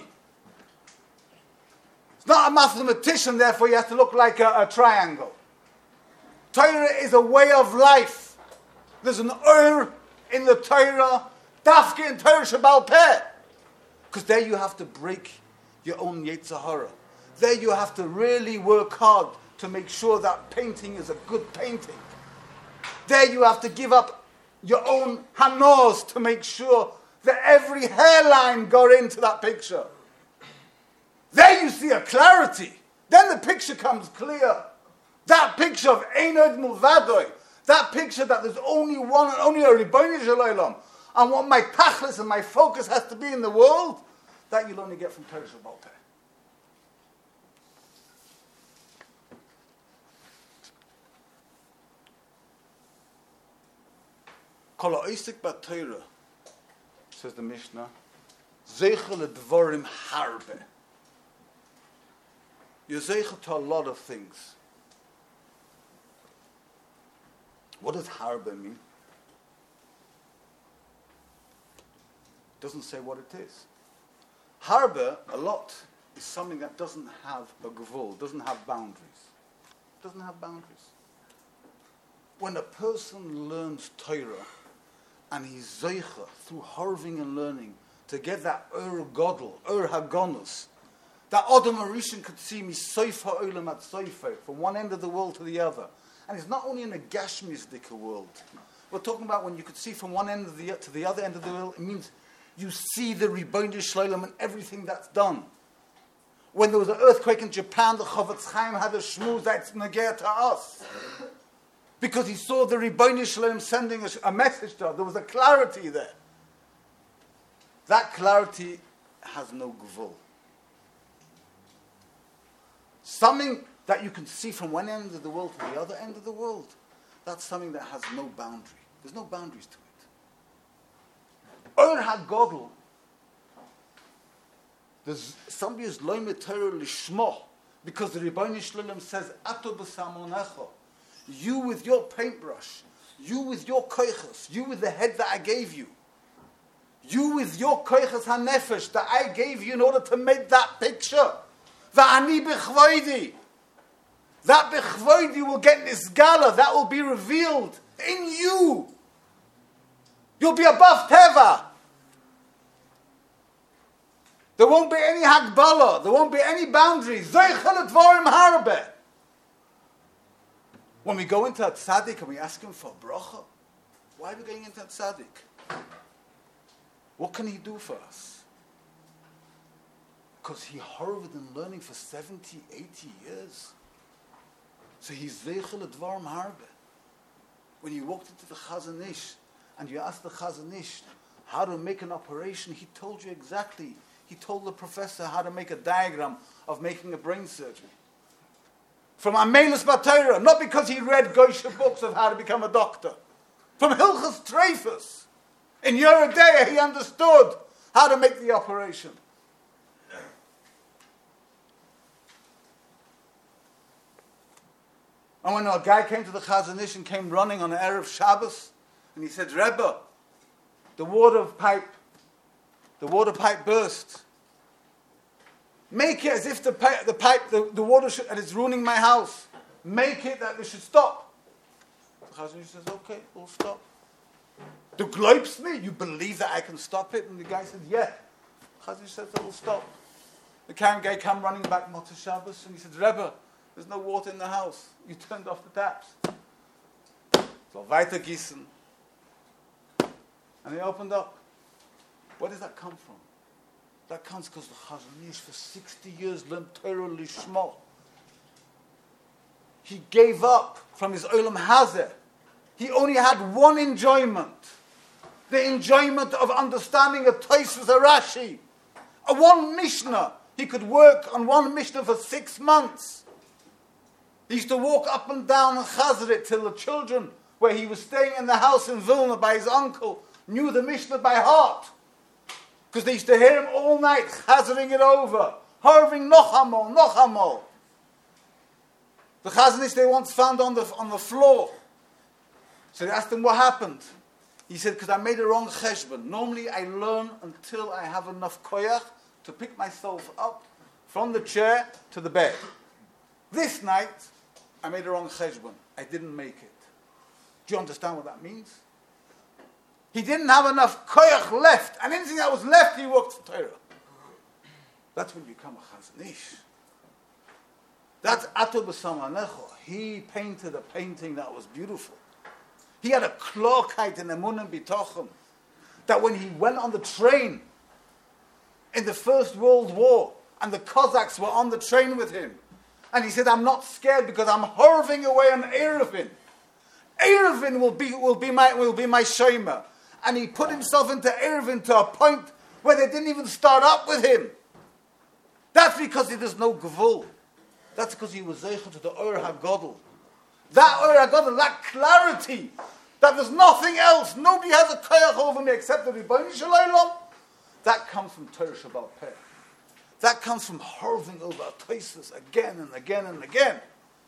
It's not a mathematician, therefore you have to look like a, a triangle. Torah is a way of life. There's an Ur in the Torah, Dafke in Torah Shebal Peh. Because there you have to break your own Yetzer Hara. There you have to really work hard to make sure that painting is a good painting. There you have to give up your own hanos to make sure that every hairline got into that picture. There you see a clarity. Then the picture comes clear. That picture of Einod Mulvadoi, that picture that there's only one and only a Rebbeinu Shalom, and what my tachlis and my focus has to be in the world, that you'll only get from Torah Shebal Peh. Kol ha'osek b'Torah, says the Mishnah, zeichel ledvorim harbe. You're zeichel to a lot of things. What does harbe mean? It doesn't say what it is. Harbe, a lot, is something that doesn't have a gvul, doesn't have boundaries. Doesn't have boundaries. When a person learns Torah, and he's zeicha through harving and learning to get that ur godel, ur hagonus, that Adam Arishan could see me soif ha'olam at soifei, from one end of the world to the other. And it's not only in a gashmisdika world. We're talking about when you could see from one end of the to the other end of the world. It means you see the Ribono Shel Olam and everything that's done. When there was an earthquake in Japan, the Chofetz Chaim had a shmuz that's negea to us. Because he saw the Ribono Shel Olam sending a, a message to us. There was a clarity there. That clarity has no gvul. Something that you can see from one end of the world to the other end of the world, that's something that has no boundary. There's no boundaries to it. Or HaGodel, there's somebody who's loimed Torah lishmo, because the Ribono Shel Olam says, Ato b'samonecho, you with your paintbrush, you with your koiches, you with the head that I gave you, you with your koiches hanefesh that I gave you in order to make that picture, va'ani b'chvoidi, that b'chvoidi will get nisgala, that will be revealed in you. You'll be above teva. There won't be any hagbala. There won't be any boundaries. Zeichel dvorim harbe. When we go into a tzaddik and we ask him for a bracha, why are we going into a tzaddik? What can he do for us? Because he harved in learning for seventy, eighty years. So he's zeichel dvorim harbe. When you walked into the Chazon Ish and you asked the Chazon Ish how to make an operation, he told you exactly. He told the professor how to make a diagram of making a brain surgery. From Amelus Batera, not because he read Goyshe books of how to become a doctor. From Hilchas Treifus. In Yeridea, he understood how to make the operation. And when a guy came to the Chazon Ish and came running on the Erev Shabbos, and he said, Rebbe, the water pipe The water pipe burst. Make it as if the pipe, the, pipe, the, the water should, and it's ruining my house. Make it that we should stop. The Chazon Ish says, okay, we'll stop. Du glaubst me? You believe that I can stop it? And the guy said, yeah. The Chazon Ish says, we'll stop. The guy came running back Motzei Shabbos, and he said, Rebbe, there's no water in the house. You turned off the taps. So weiter gießen. And he opened up. Where does that come from? That comes because the Chazon Ish for sixty years learned Torah lishmo. He gave up from his Olam Hazeh. He only had one enjoyment. The enjoyment of understanding a Tosfos, a Rashi. A one Mishnah. He could work on one Mishnah for six months. He used to walk up and down and chazer it till the children, where he was staying in the house in Vilna by his uncle, knew the Mishnah by heart. Because they used to hear him all night, chazering it over, harving nochamol, nochamol. The Chazon Ish they once found on the, on the floor. So they asked him what happened. He said, because I made a wrong cheshbon. Normally I learn until I have enough koyach to pick myself up from the chair to the bed. This night, I made a wrong cheshbon. I didn't make it. Do you understand what that means? He didn't have enough koyach left, and anything that was left, he worked for Torah. That's when you become a Chazon Ish. That's Ato b'Samanecho. He painted a painting that was beautiful. He had a klokheit in emunah and bitochon that when he went on the train in the First World War, and the Cossacks were on the train with him, and he said, I'm not scared because I'm hurving away on Erevin. Erevin will be, will be my, will be my shomer. And he put himself into Erevin to a point where they didn't even start up with him. That's because he does no gevul. That's because he was zeichel to the Or HaGodel. That Or HaGodel, that clarity, that there's nothing else, nobody has a koyach over me except the Ribono Shel Olam, that comes from Torah Sheba'al Peh. That comes from harving over Tosfos again and again and again.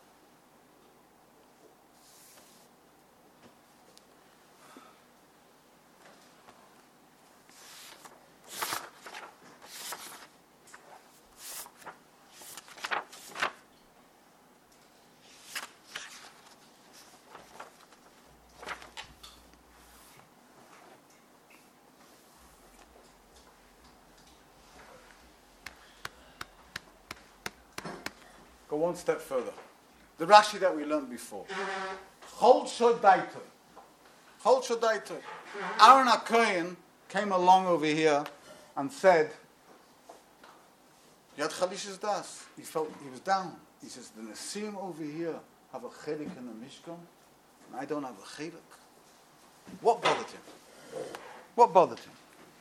Go one step further. The Rashi that we learned before. Chol shodaitoi. Chol shodaitoi. Aaron HaKohen came along over here and said, Yad Chalish's das. He felt he was down. He says, the Nesim over here have a chelik in the Mishkan, and I don't have a chelik. What bothered him? What bothered him?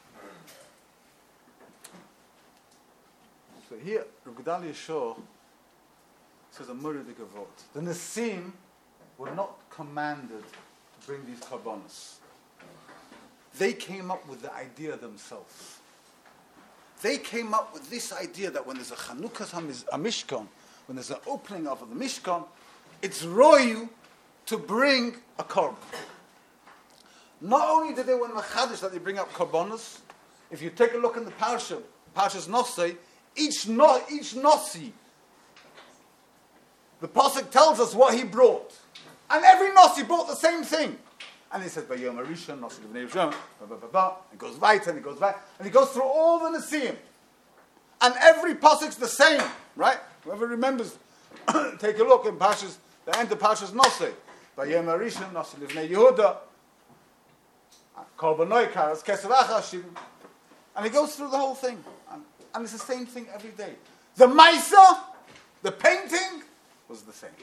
So here, Rav Gedalia Shor says a murder vote. The Nesim were not commanded to bring these karbonos. They came up with the idea themselves. They came up with this idea that when there's a Chanukas HaMishkan, when there's an opening of the Mishkan, it's royu to bring a korban. Not only did they want machadish that they bring up karbonos, if you take a look in the parsha, Parshas Nosei, each no, each Nosi, the pasuk tells us what he brought, and every Nosi brought the same thing. And he says, "Bayom Arishon, Nosi Levnei Rishon," it goes weiter and it goes weiter, and he goes through all the Nesim, and every pasuk's the same, right? Whoever remembers, take a look in Parshas, the end of Parshas Nosei, Bayom Arishon, Nosi Levnei Yehuda, Korbanoi Karas Kesav Achashim, and he goes through the whole thing, and, and it's the same thing every day. The Maisa, the painting, was the same.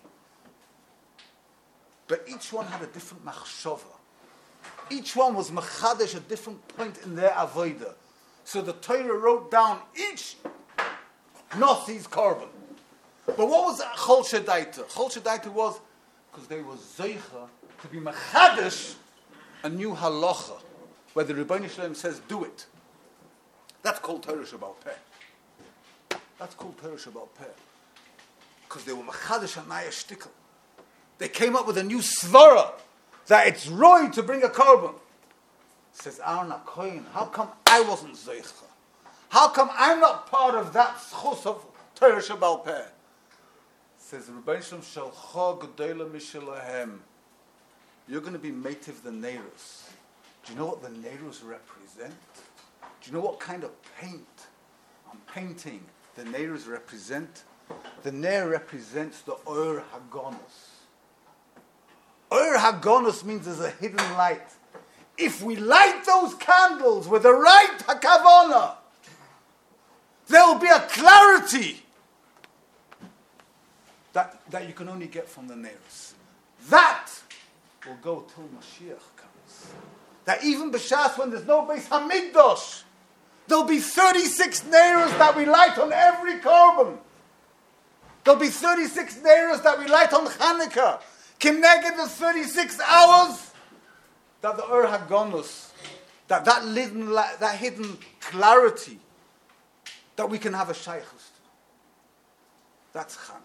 But each one had a different machshava. Each one was machadesh a different point in their avodah. So the Torah wrote down each Nosi's korban. But what was Chol Shedaita? Chol Shedaita was because they were zeicha to be machadesh a new halacha, where the Rebbeinu Shalom says, do it. That's called Torah Shebal Peh. That's called Torah Shebal Peh. Because they were machadesh a naya shtickle. They came up with a new svara that it's roy to bring a korban. Says Aaron HaKohen, how come I wasn't zeicha? How come I'm not part of that schus of Torah Shebal Peh? Says the Rebbeinu Shalom shalcha gedola mishalahem. You're going to be mativ the Neirus. Do you know what the Neirus represent? Do you know what kind of paint and painting the Neirus represent? The Neir represents the Or Hagonus. Or Hagonus means there's a hidden light. If we light those candles with the right Hakavona, there will be a clarity that, that you can only get from the Neirus. That will go till Mashiach comes. That even b'shas when there's no Beis Hamikdash, there'll be thirty-six neiros that we light on every korban. There'll be thirty-six neiros that we light on Chanukah. Connected the thirty-six hours that the Ur Hagonus, that that hidden, that hidden clarity, that we can have a shaykhus to. That's Chanukah.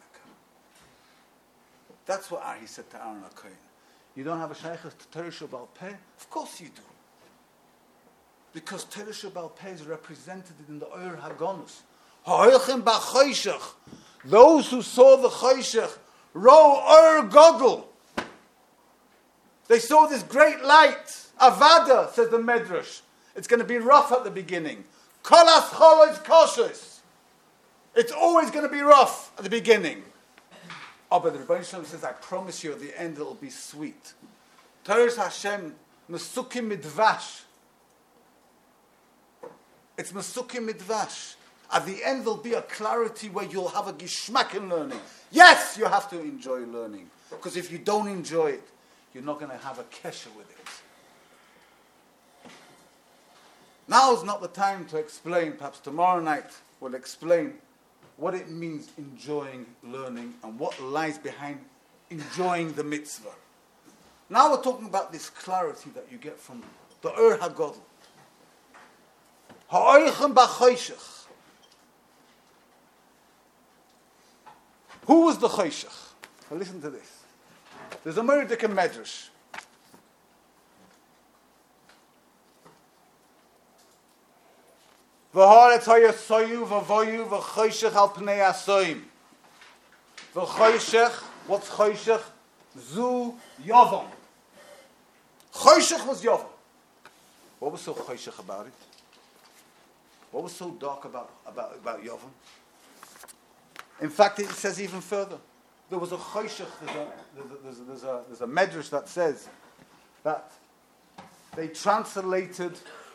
That's what Ari said to Aaron HaKohen. You don't have a shaykhus to Torah Shebal Peh? Of course you do. Because Torah Shebal Peh is represented in the Ur Hagonus. Ha'oichem ba'choshech. Those who saw the choshech, ro Ur Godel. They saw this great light. Avada, says the Medrash. It's going to be rough at the beginning. Kolas cholos koshes. It's always going to be rough at the beginning. Oh, but the Rebbeinu Shalom says, I promise you at the end it'll be sweet. Torah Hashem, Mesukim Midvash. It's Mesukim Midvash. At the end there'll be a clarity where you'll have a gishmak in learning. Yes, you have to enjoy learning. Because if you don't enjoy it, you're not going to have a kesher with it. Now is not the time to explain. Perhaps tomorrow night we'll explain what it means enjoying learning and what lies behind enjoying the mitzvah. Now we're talking about this clarity that you get from the Ur HaGodel. Ha'oichem ba'choshech. Who was the choshech? Now listen to this. There's a Meridik in Medrash. V'haaretz hayasoyu v'voyu v'choshech al pnei asoim. V'choshech, what's choshech? Zu Yavam. Choshech was Yavam. What was so choshech about it? What was so dark about, about, about Yavam? In fact, it says even further. There was a choshech, there's a, there's, a, there's, a, there's a medrash that says that they translated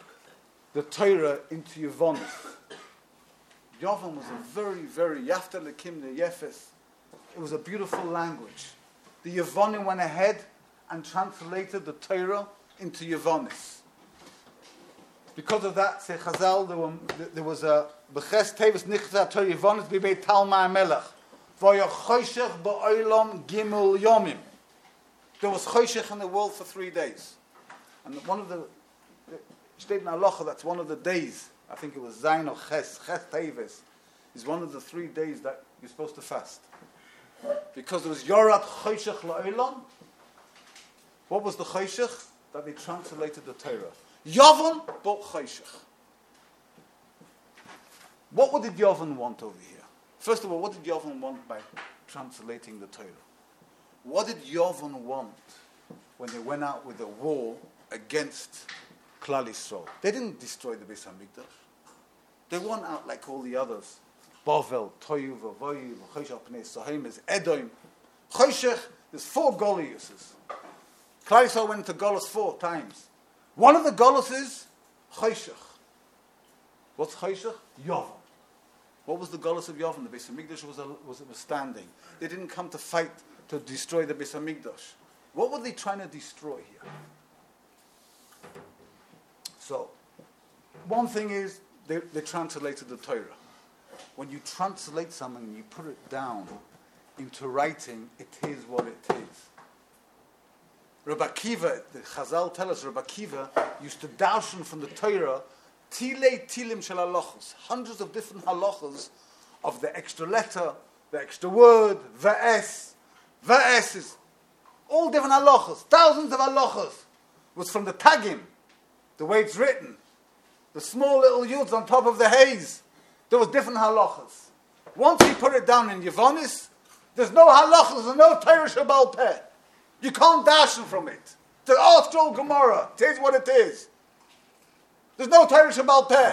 the Torah into Yevonis. Yavon was a very, very, Yafta Lekim the Yefes. It was a beautiful language. The Yevonim went ahead and translated the Torah into Yevonis. Because of that, say Chazal, there, were, there was a B'ches Tevis Nichza Torah Yevonis B'bei Talmai Melech. V'ya Choshech Ba'olam Gimel Yomim. There was Choshech in the world for three days. And one of the, Shteit Halacha, that's one of the days, I think it was Zayin or Ches, Ches Tevis, is one of the three days that you're supposed to fast. Because there was Yorat Choshech La'olam. What was the Choshech? That they translated the Torah. Yavon bought Choshech. What did Yavon want over here? First of all, what did Yavon want by translating the Torah? What did Yavon want when they went out with a war against Klal Yisrael? They didn't destroy the Beis Hamikdash. They went out like all the others. Bavel, Toyu, Vavoyu, Choshech Pnei Sohemes, Edom. Choshech, there's four Goliaths. Klal Yisrael went to Golos four times. One of the Golos is Choshech. What's Choshech? Yavon. What was the Golos of Yavon? The Beis Hamikdash was, a, was, was standing. They didn't come to fight to destroy the Beis Hamikdash. What were they trying to destroy here? So, one thing is, they, they translated the Torah. When you translate something and you put it down into writing, it is what it is. Rabbi Akiva, the Chazal tell us, Rabbi Akiva used to darshan from the Torah tilei tilim shel halachos, hundreds of different halachos of the extra letter, the extra word, va'es, va'es is all different halachos, thousands of halachos was from the tagim, the way it's written, the small little yuds on top of the haze. There was different halachos. Once he put it down in Yevonis, there's no halachos and no Torah Shabbal Peh. You can't darshan from it. The Astral Gemara, it is what it is. There's no Torah Shabbal Peh.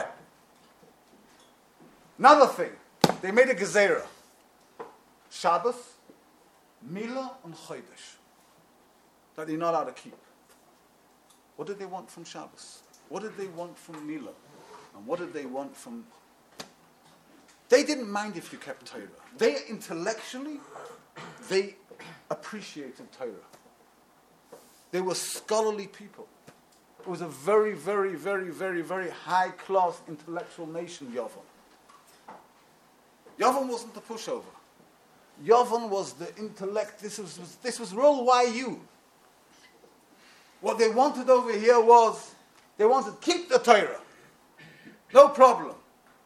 Another thing, they made a gezerah. Shabbos, Milah, and Chodesh. That you're not allowed to keep. What did they want from Shabbos? What did they want from Milah? And what did they want from... They didn't mind if you kept Torah. They intellectually, they appreciated Torah. They were scholarly people. It was a very, very, very, very, very high-class intellectual nation, Yavon. Yavon wasn't the pushover. Yavon was the intellect. This was, was this was real Y U. What they wanted over here was, they wanted to keep the Torah. No problem.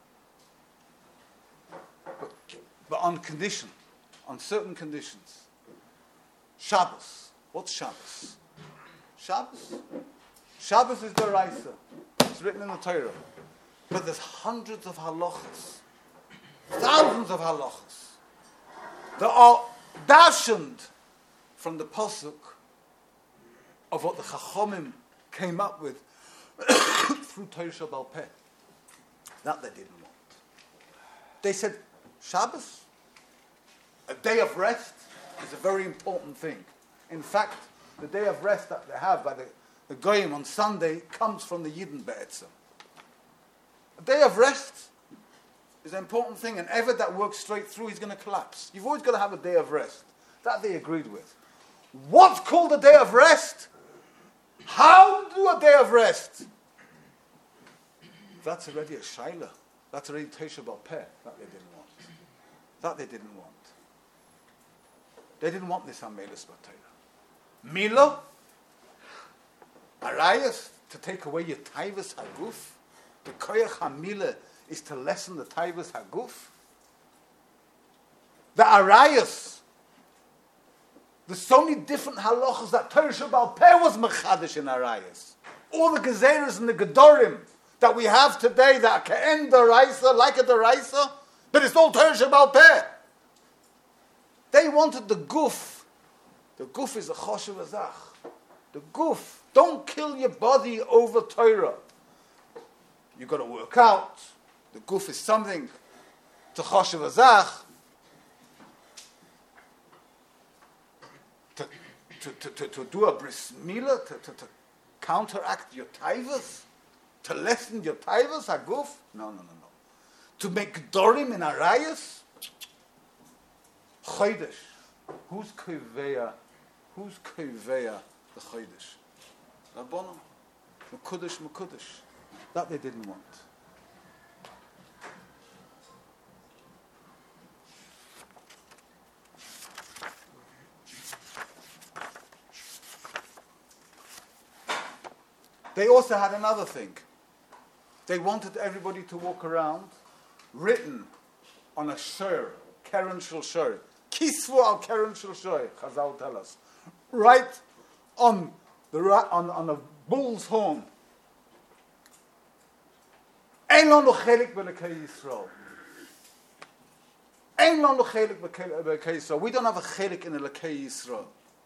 But, but on condition, on certain conditions. Shabbos. What's Shabbos? Shabbos? Shabbos is the Raisa. It's written in the Torah. But there's hundreds of halachas. Thousands of halachas. That are darshaned from the pasuk of what the Chachomim came up with through Torah Shabbal Peh. That they didn't want. They said, Shabbos, a day of rest, is a very important thing. In fact, the day of rest that they have by the, the Goyim on Sunday comes from the Yidden Be'etzim. A day of rest is an important thing, and ever that works straight through, he's going to collapse. You've always got to have a day of rest. That they agreed with. What's called a day of rest? How to do a day of rest? That's already a shaila. That's already Tosha Bal Peh that they didn't want. That they didn't want. They didn't want this Hamelis Batayra. Mila, Arayas, to take away your Taivas Haguf. The Koyach Hamila is to lessen the Taivas Haguf. The Arayas, there's so many different halachas that Torah Shabbal Peh was mechadish in Arayas. All the gezeras and the gedorim that we have today that can end the Raisa, like a Deraisa, but it's all Torah Shabbal Peh. They wanted the guf. The guf is a choshev azach. The guf. Don't kill your body over Torah. You've got to work out. The guf is something to choshev azach. To, to, to, to, to do a bris milah, to, to, to counteract your taivas, To lessen your taivas, haguf? No, no, no, no. To make dorim in arayas? Chodesh. Who's koveya? Who's koveya the chodesh? Rabbanon. Mekudesh, mekudesh. That they didn't want. They also had another thing. They wanted everybody to walk around written on a shur, keren shel shur. Kisvu al keren shel shur, Chazal tell us. Right on the on, on a bull's horn. Ein lanu chelik b'lekei Yisrael. Ein lanu chelik b'lekei Yisrael. We don't have a chelik in the lekei Yisrael.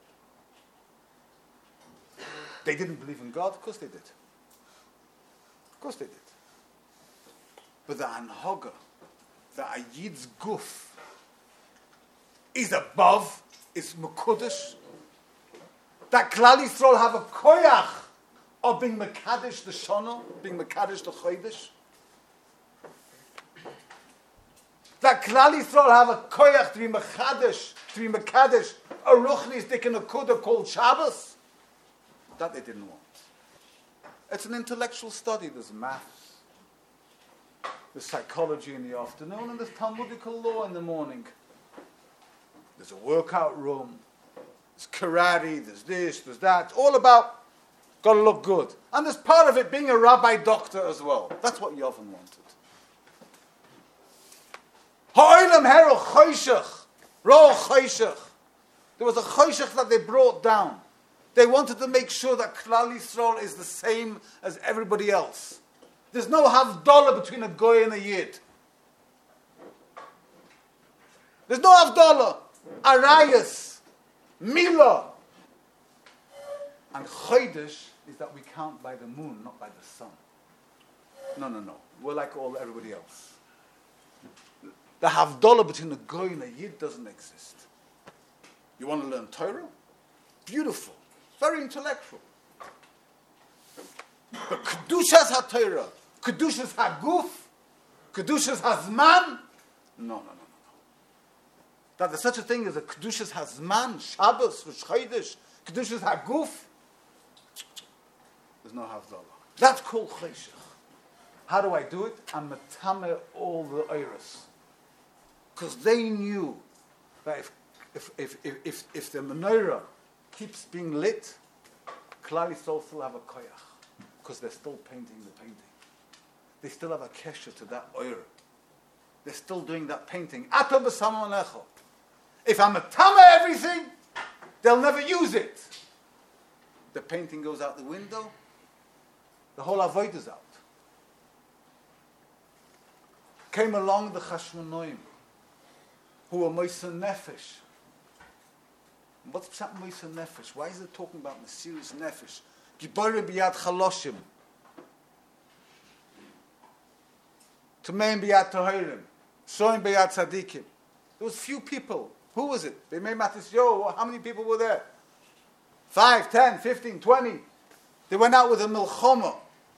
They didn't believe in God? Of course they did. Of course they did. But the Anhaga, the Ayid's guf, is above, is Mekudesh. That Klal Yisrael have a koyach of being Mekadesh the Shana, being Mekadesh the Chodesh. That Klal Yisrael have a koyach to be Mekadesh, to be Mekadesh, a Ruchnis Dikin Akuda called Shabbos. That they didn't want. It's an intellectual study. There's maths, there's psychology in the afternoon, and there's Talmudical law in the morning. There's a workout room, there's karate, there's this, there's that. It's all about, got to look good. And there's part of it being a rabbi doctor as well. That's what Yovan wanted. Ha'olam hero choshech, ro choshech. There was a choshech that they brought down. They wanted to make sure that Klal Yisrael is the same as everybody else. There's no havdalah between a goy and a yid. There's no havdalah. Arayas, Mila. And Chodesh is that we count by the moon, not by the sun. No, no, no. We're like all everybody else. The havdalah between a goy and a yid doesn't exist. You want to learn Torah? Beautiful. Very intellectual. But Kedushas HaTorah, Kedushas HaGuf, Kedushas HaZman, no, no, no, no, no. That there's such a thing as a Kedushas HaZman, Shabbos, Rosh Chodesh, Kedushas HaGuf, there's no Havdalah. That's called Cheshach. How do I do it? I'm metame all the Eiros. Because they knew that if, if, if, if, if, if the menorah keeps being lit, Klal Yisrael still have a koyach, because they're still painting the painting. They still have a kesher to that oir. They're still doing that painting. Ato b'sama alecho. If I'm a tama everything, they'll never use it. The painting goes out the window, the whole avoid is out. Came along the Chashmonoim, who were Moisa Nefesh. What's Pshat Moisa Nefesh? Why is it talking about Mesiris Nefesh? Gibore biyad chaloshim. Tameim biyad tohirim. Shoim biyad tzadikim. There was few people. Who was it? They made Matis Yo. How many people were there? Five, ten, fifteen, twenty. They went out with a milchoma.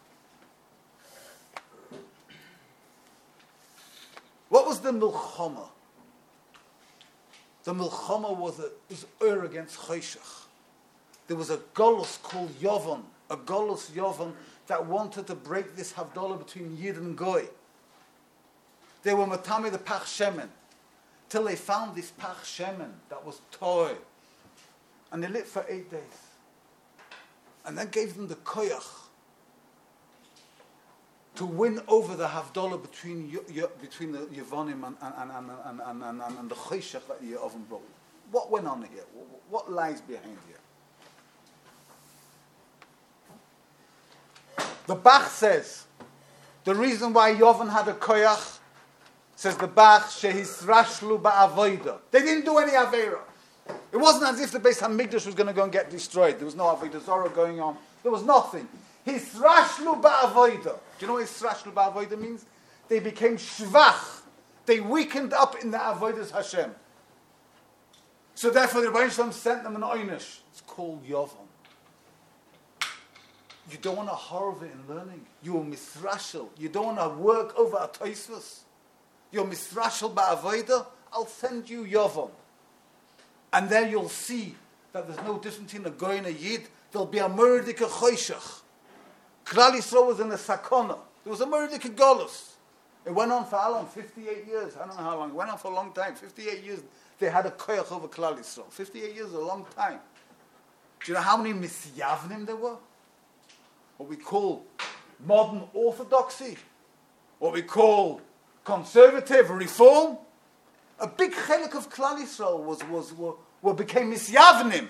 What was the milchoma? The milchama was a was ur against Choshech. There was a golus called Yovan, a golus Yovan that wanted to break this havdalah between Yid and Goy. They were matami the Pach Shemen till they found this Pach Shemen that was toy, and they lit for eight days, and that gave them the koyach to win over the havdalah between between the Yevonim and and and and and, and, and, and the Choshech that Yovan brought. What went on here? What lies behind here? The Bach says the reason why Yovan had a koyach, says the Bach, shehisrashlu ba'avoida. They didn't do any avera. It wasn't as if the Beis Hamikdash was going to go and get destroyed. There was no avodah zarah going on. There was nothing. Hisrashlu ba'avoida. Do you know what hisrashlu ba'avoida means? They became shvach. They weakened up in the avodas Hashem. So therefore the Rebbeinu Shalom sent them an oynish. It's called Yovan. You don't want to horror in learning. You're misrashel. You don't want to work over a toisvus. You're misrashel ba'avoida. I'll send you Yovam. And there you'll see that there's no difference in a goy and a yid. There'll be a murdika choshech. Klal Yisrael was in a sakona. There was a murdika golus. It went on for how long? fifty-eight years. I don't know how long. It went on for a long time. fifty-eight years. They had a koyach over Klal Yisrael. fifty-eight years is a long time. Do you know how many misyavnim there were? What we call modern orthodoxy. What we call conservative reform. A big chelik of Klal Yisrael was, was, were, were became misyavnim.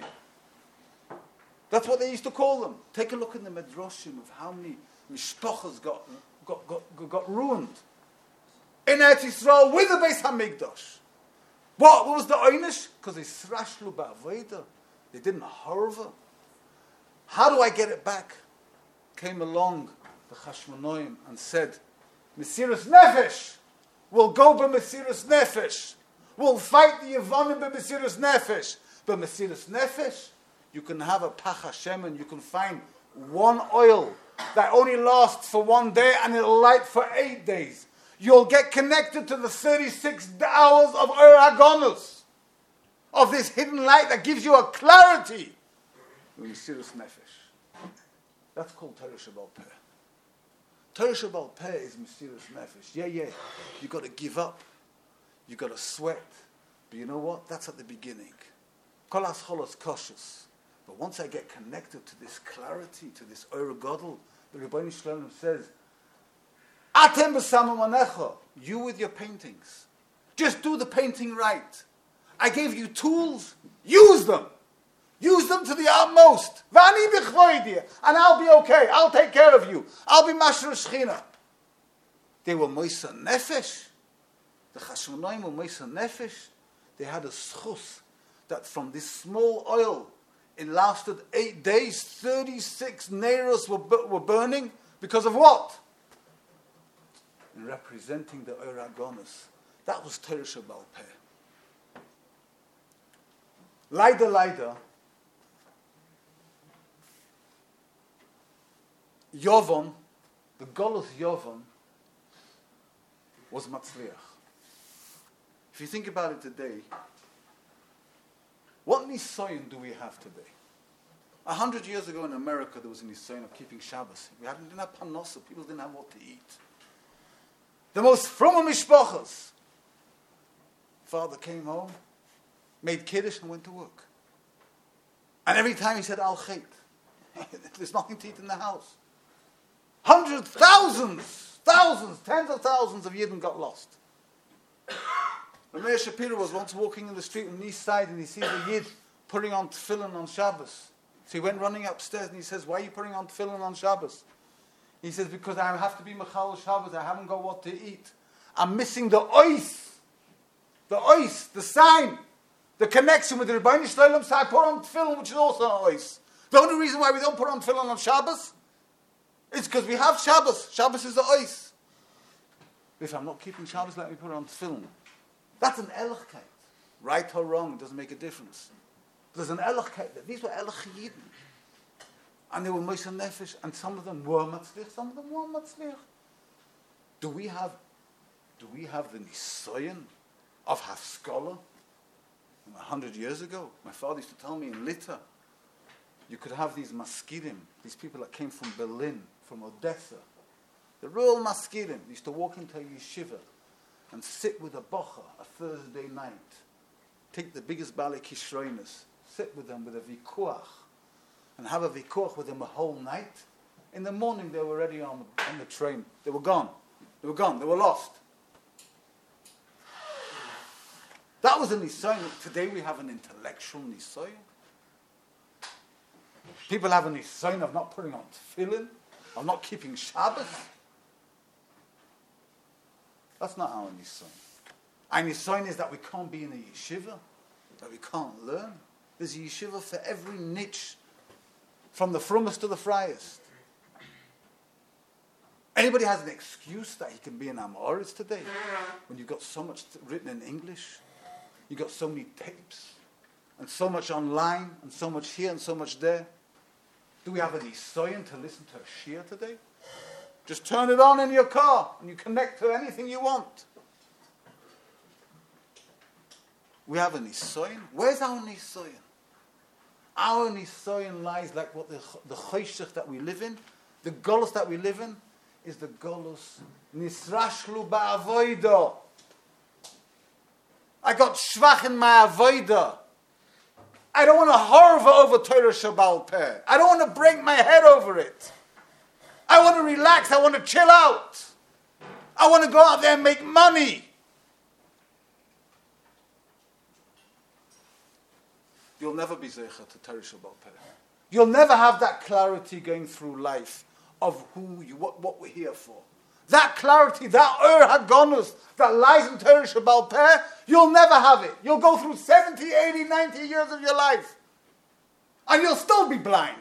That's what they used to call them. Take a look in the Medrashim of how many mishpachas got, got, got, got ruined. In Eretz Yisrael with the Beis HaMikdash. What? What was the einish? Because they srashlu ba'avodah. They didn't harva. How do I get it back? Came along the Chashmonoim and said, Mesiras Nefesh. We'll go by Mesiras Nefesh. We'll fight the Yevonim by Mesiras Nefesh. But Mesiras Nefesh, you can have a Pach Hashem and you can find one oil that only lasts for one day and it'll light for eight days. You'll get connected to the thirty-six hours of Ur Hagonus, of this hidden light that gives you a clarity. Mesiras Nefesh. That's called Torah Sheba'al Peh. Torah Sheba'al Peh is Mesiras Nefesh. Yeah, yeah. You've got to give up. You've got to sweat. But you know what? That's at the beginning. Kol Hascholos Koshus. But once I get connected to this clarity, to this Ur Gadol, the Rebbeinu Shalom says, Atem b'samam anecha. You with your paintings. Just do the painting right. I gave you tools. Use them. Use them to the utmost. V'ani b'chvoidia. And I'll be okay. I'll take care of you. I'll be Masher Shechina. They were Moisa Nefesh. The Chashmonaim were Moisa Nefesh. They had a schus that from this small oil, it lasted eight days. thirty-six neiros were, were burning. Because of what? In representing the Ur Hagonus. That was Torah Sheba'al Peh. Laida, Laida. Yovan, the Golus Yovan, was Matzliach. If you think about it today, what Nisayon do we have today? A hundred years ago in America, there was a Nisayon of keeping Shabbos. We hadn't, didn't have Panosa. People didn't have what to eat. The most from mishpachas. Father came home, made kiddush, and went to work. And every time he said al chet, there's nothing to eat in the house. Hundreds, thousands, thousands, tens of thousands of Yidden got lost. Rameir Shapiro was once walking in the street on the east side, and he sees a Yid putting on tefillin on Shabbos. So he went running upstairs, and he says, "Why are you putting on tefillin on Shabbos?" He says, "Because I have to be Mechal Shabbos. I haven't got what to eat. I'm missing the ois, the ois, the sign, the connection with the Rebbeinu Shalom. So I put on tefillin, which is also an ois. The only reason why we don't put on tefillin on Shabbos is because we have Shabbos. Shabbos is the ois. If I'm not keeping Shabbos, let me put on tefillin." That's an elachkeit. Right or wrong, it doesn't make a difference. There's an elachkeit. These were elach Yidden. And they were Moshe Nefesh, and some of them were Matzliach, some of them were Matzliach. Do we have, do we have the Nisayon of Haskalah? A hundred years ago, my father used to tell me in Lita, you could have these maskirim, these people that came from Berlin, from Odessa. The real maskirim used to walk into a yeshiva and sit with a bocha a Thursday night. Take the biggest Baalei Kishroinus, sit with them with a vikuach, and have a vikuach with them a whole night. In the morning, they were already on, on the train. They were gone. They were gone. They were lost. That was a nisayon. Today we have an intellectual nisayon. People have a nisayon of not putting on tefillin, of not keeping Shabbos. That's not our nisayon. Our nisayon is that we can't be in a yeshiva, that we can't learn. There's a yeshiva for every niche, from the frummest to the friest. Anybody has an excuse that he can be in Amoritz today, when you've got so much written in English, you've got so many tapes, and so much online, and so much here, and so much there. Do we have a nisayon to listen to a shir today? Just turn it on in your car and you connect to anything you want. We have a nisayon. Where's our nisayon? Our nisayon lies like what the the choshech that we live in, the golus that we live in, is the golus nisrashlu ba'avoida. I got shvach in my avoida. I don't want to horva over Torah Shabbal Peh. I don't want to break my head over it. I want to relax. I want to chill out. I want to go out there and make money. You'll never be zeicha to Torah Shabbal Peh. You'll never have that clarity going through life of who you, what, what we're here for. That clarity, that ur hagonus that lies in Torah Shabbal Peh, you'll never have it. You'll go through seventy, eighty, ninety years of your life. And you'll still be blind.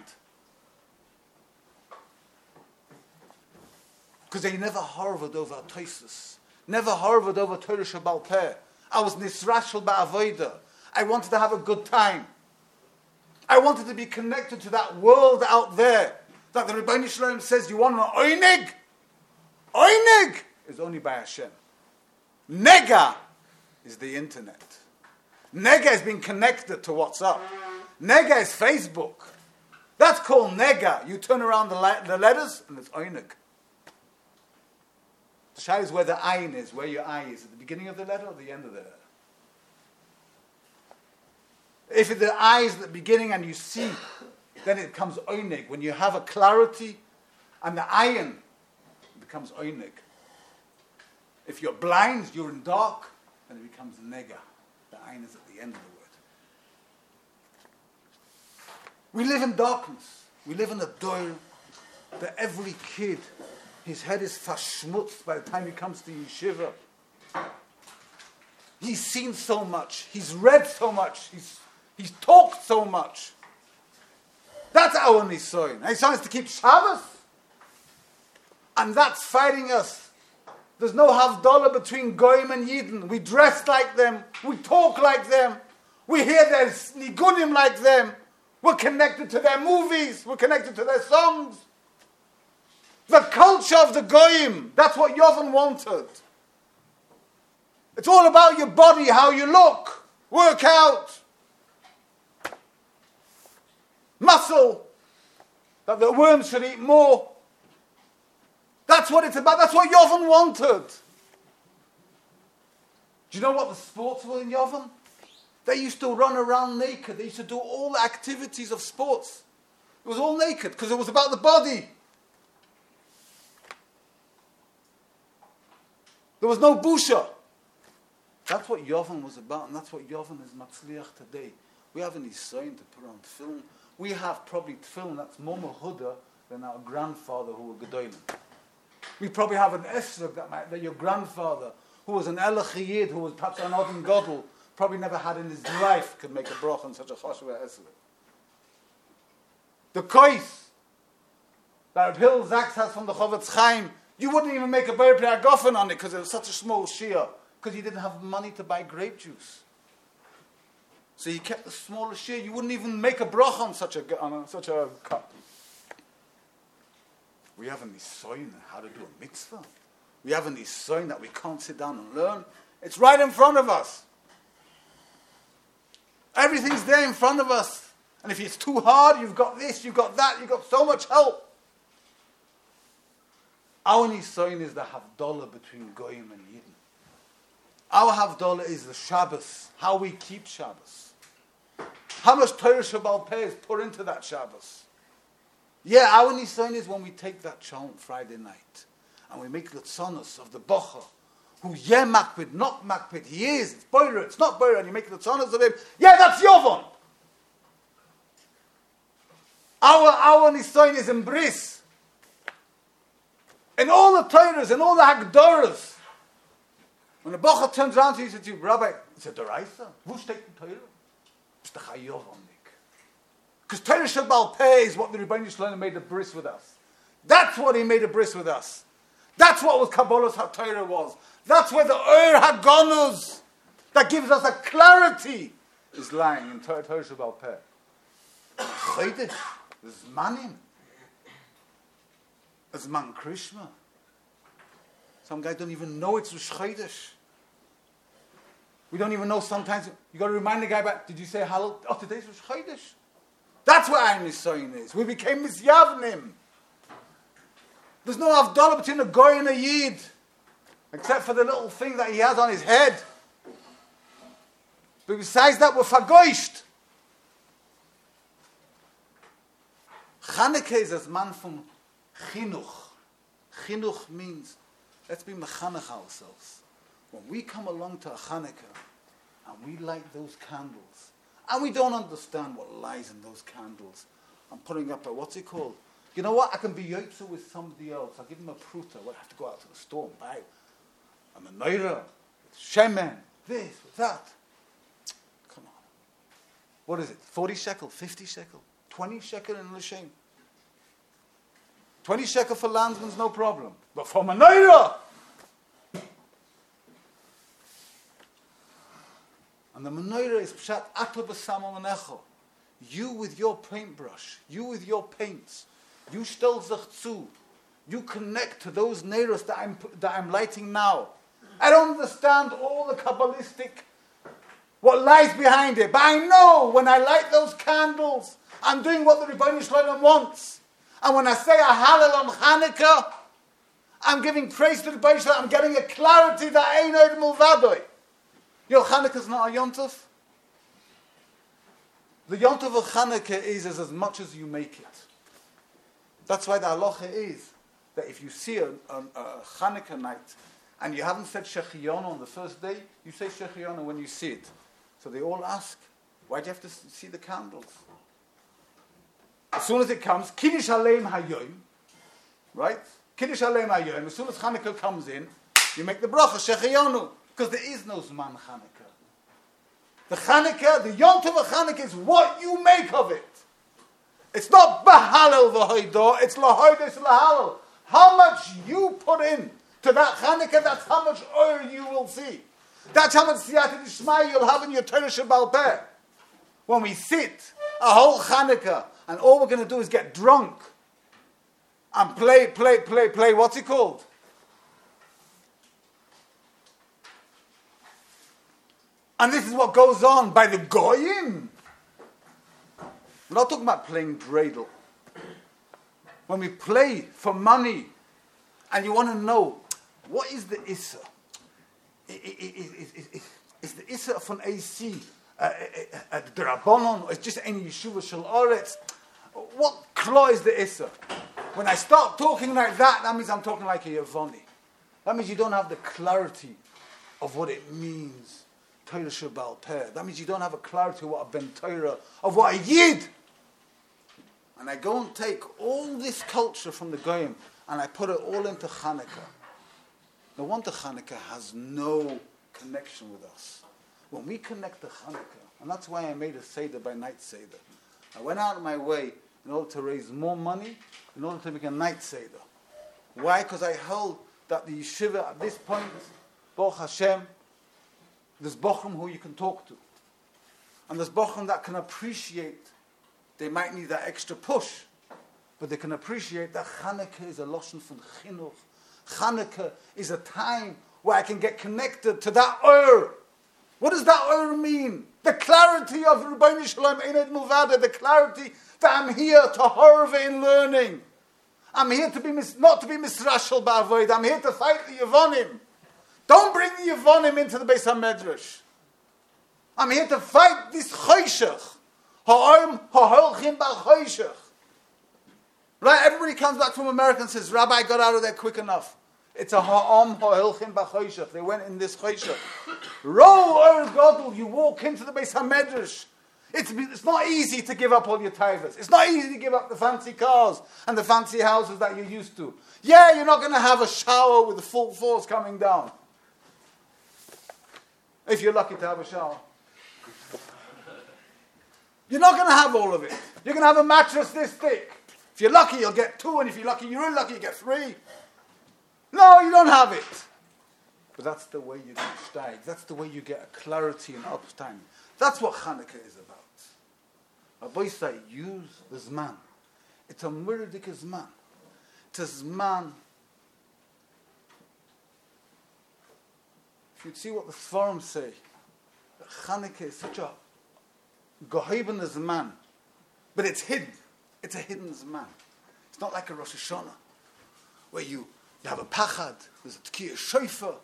Because they never harvard over Toisus. Never harvard over Torah Shabbal Peh. I was nisrashel ba'avoida. I wanted to have a good time. I wanted to be connected to that world out there. That the Rebbeinu Shalom says, you want an oinig? Oinig is only by Hashem. Nega is the internet. Nega is being connected to WhatsApp. Nega is Facebook. That's called nega. You turn around the, le- the letters and it's oinig. The shayla is where the ayin is, where your eye is, at the beginning of the letter or the end of the letter. If the eye is at the beginning and you see, then it becomes oinig. When you have a clarity and the ayin, it becomes oinig. If you're blind, you're in dark, then it becomes nega. The ayin is at the end of the word. We live in darkness. We live in a door that every kid, his head is verschmutzt by the time he comes to yeshiva. He's seen so much. He's read so much. He's He's talked so much. That's our nisayon. Nisayon is to keep Shabbos. And that's fighting us. There's no havdalah between Goyim and Yidden. We dress like them. We talk like them. We hear their nigunim like them. We're connected to their movies. We're connected to their songs. The culture of the Goyim. That's what Yovan wanted. It's all about your body, how you look. Work out. Muscle, that the worms should eat more. That's what it's about. That's what Yovan wanted. Do you know what the sports were in Yovan? They used to run around naked. They used to do all the activities of sports. It was all naked because it was about the body. There was no busha. That's what Yovan was about, and that's what Yovan is matzliach today. We have an nisayon to put on film. We have probably film that's more mehuda than our grandfather who were gedolim. We probably have an esrog that, might, that your grandfather, who was an elachiyid, who was perhaps an odin godel, probably never had in his life could make a broch on such a choshev esrog. The kois that Reb Hillel Zaks has from the Chovetz Chaim, you wouldn't even make a ber priagofen on it because it was such a small shia, because you didn't have money to buy grape juice. So you kept the smallest share. You wouldn't even make a brach on such a on a, such a cup. We have a nisayon how to do a mitzvah. We have a nisayon that we can't sit down and learn. It's right in front of us. Everything's there in front of us. And if it's too hard, you've got this, you've got that, you've got so much help. Our nisayon is the havdalah between Goyim and Yidden. Our havdalah is the Shabbos, how we keep Shabbos. How much Torah Shabbal Peh is put into that Shabbos. Yeah, our nisayon is when we take that chant Friday night and we make the tzonos of the bocha, who yeah makpid, not makpid, he is, it's boira, it's not boira, and you make the tzonos of him. Yeah, that's Yovan. Our, our nisayon is in bris. In all the Torahs, in all the Hagdoras, when the bocha turns around to you and says to you, Rabbi, it's a deraisa. Wo steht in Torah? It's the chayovonik. Because Torah Shabbal Peh is what the Rebbeinu Shalom made a bris with us. That's what he made a bris with us. That's what was Kabbalah's HaTorah was. That's where the Ur HaGonuz that gives us a clarity is lying in Torah Shabbal Peh. Chodesh Zmanim. Zman Krishma. Some guys don't even know it's Rosh Chodesh. We don't even know sometimes. You got to remind the guy back, did you say Hallel? Oh, today's Rosh Chodesh. That's what our Nisayon is. We became Misyavnim. There's no Havdalah between a Goy and a Yid. Except for the little thing that he has on his head. But besides that, we're Fagoisht. Chanukah is as man from Chinuch. Chinuch means, let's be mechanech ourselves. When we come along to a Chanukah, and we light those candles, and we don't understand what lies in those candles, I'm putting up a, what's it called? You know what? I can be yotzer with somebody else. I'll give him a pruta. Well, I have to go out to the store and buy a menorah, shemen, this, that. Come on. What is it? forty shekel, fifty shekel, twenty shekel in l'shem. twenty shekel for landsman's no problem. But for menorah! And the menorah is pshat ato b'samo manecho. You with your paintbrush, you with your paints, you stel sich zu, you connect to those neiros that I'm that I'm lighting now. I don't understand all the Kabbalistic, what lies behind it, but I know when I light those candles, I'm doing what the Rebbeinu Shalom wants. And when I say a Hallel on Chanukah, I'm giving praise to the Rebbeinu Shalom. I'm getting a clarity that ain't oid mulvadoi. Your Chanukah's not a Yontov. The Yontov of Chanukah is, is as much as you make it. That's why the halacha is that if you see a, a, a Chanukah night and you haven't said Shechionu on the first day, you say Shechionu when you see it. So they all ask, why do you have to see the candles? As soon as it comes, Kiddush Aleim Hayoim, right? Kiddush Aleim Hayoim. As soon as Chanukah comes in, you make the bracha Shechionu, because there is no Zman Chanukah. The Chanukah, the Yontov of Chanukah is what you make of it. It's not Bahalel v'hoidah, it's Lahoides Lahalel. How much you put in to that Chanukah, that's how much oil you will see. That's how much Siyata D'Shmai you'll have in your Torah Shabbal Peh. When we sit a whole Chanukah, and all we're going to do is get drunk, and play, play, play, play, what's it called? And this is what goes on by the Goyim. We're not talking about playing dreidel. When we play for money, and you want to know, what is the Issa? Is the Issa from A C, uh, uh, the Rabbanon, or it's just any Yeshuva Shel Oretz? What claw is the Issa? When I start talking like that, that means I'm talking like a Yavoni. That means you don't have the clarity of what it means. Torah Shabbal Peh. That means you don't have a clarity of what a Ben Torah, of what a Yid. And I go and take all this culture from the Goyim and I put it all into Chanukah. No wonder Chanukah has no connection with us. When we connect to Chanukah, and that's why I made a Seder by night Seder. I went out of my way in order to raise more money, in order to make a night Seder. Why? Because I held that the yeshiva at this point, Baruch Hashem, there's Bochum who you can talk to. And there's Bochum that can appreciate, they might need that extra push, but they can appreciate that Chanukah is a Lashon from Chinuch. Chanukah is a time where I can get connected to that Ur. What does that Ur mean? The clarity of Rebbeinu Shalom Einod Mulvada, the clarity that I'm here to harve in learning. I'm here to be mis- not to be misrashal ba'avoid. I'm here to fight the Yevonim. Don't bring the Yevonim into the Beis HaMedrash. I'm here to fight this choshech. Ha'oim ha'holchim ba'choshech. Right? Everybody comes back from America and says, Rabbi got out of there quick enough. It's a ha'om ha'holchim ba'choshech. They went in this choshech. Ro or Godel, you walk into the Beis HaMedrash. It's, it's not easy to give up all your tithers. It's not easy to give up the fancy cars and the fancy houses that you're used to. Yeah, you're not going to have a shower with the full force coming down. If you're lucky to have a shower. You're not going to have all of it. You're going to have a mattress this thick. If you're lucky, you'll get two, and if you're lucky, you're really lucky, you get three. No, you don't have it. But that's the way you get steig. That's the way you get a clarity and uptime. That's what Chanukah is about. Rabbi say, use the Zman. It's a murdik zman. It's a zman. If you'd see what the Sforim say, that Chanukah is such a goheben zman, but it's hidden. It's a hidden zman. It's not like a Rosh Hashanah, where you, you have a pachad, there's a tkiyah shofar.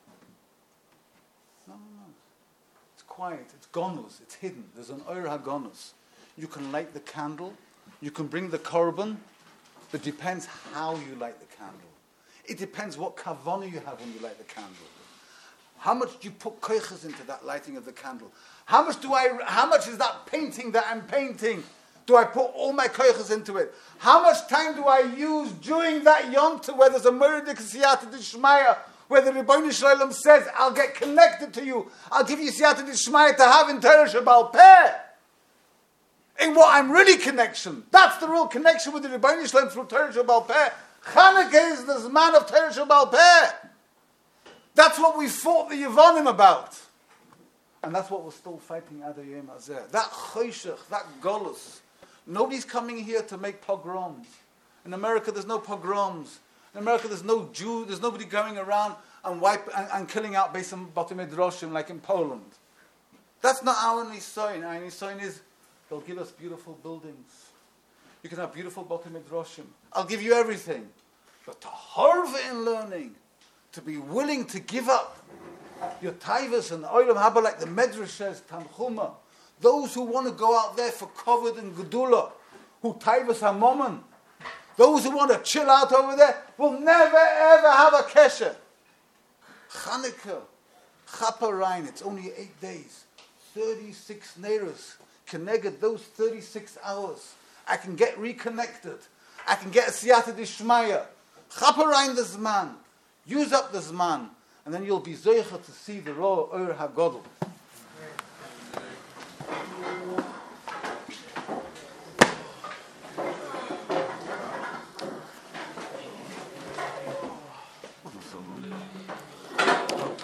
No, no, no. It's quiet, it's gonus, it's hidden. There's an oir hagonus. You can light the candle, you can bring the korban, but it depends how you light the candle. It depends what kavanah you have when you light the candle. How much do you put koiches into that lighting of the candle? How much do I? How much is that painting that I'm painting? Do I put all my koiches into it? How much time do I use during that Yom Tov where there's a murdik siyata d'shmaya, where the Rebbeinu Shalom says, "I'll get connected to you. I'll give you siyata d'shmaya to have in Torah Shabbal Peh." In what I'm really connection. That's the real connection with the Rebbeinu Shalom through Torah Shabbal Peh. Chanukah is the Zman of Torah Shabbal Peh. That's what we fought the Yevonim about. And that's what we're still fighting Ad Hayom Hazeh. That choshech, that golus. Nobody's coming here to make pogroms. In America, there's no pogroms. In America, there's no Jew, there's nobody going around and wipe and, and killing out Beis Botei Midrashim like in Poland. That's not our nisoin. Our nisoin is, they'll give us beautiful buildings. You can have beautiful Botei Midrashim. I'll give you everything. But to harve in learning, to be willing to give up your taivas and oilam haba, like the Medrash says, Tanchuma, those who want to go out there for kovod and gedula, who taivas hamomen, those who want to chill out over there, will never ever have a kesher. Chanukah, Chaparain, it's only eight days, thirty-six neiros. Connected those thirty-six hours. I can get reconnected. I can get a siyata d'shmaya. Chaparain the zman. Use up the zman. And then you'll be zeicha to see the raw Ur HaGodel.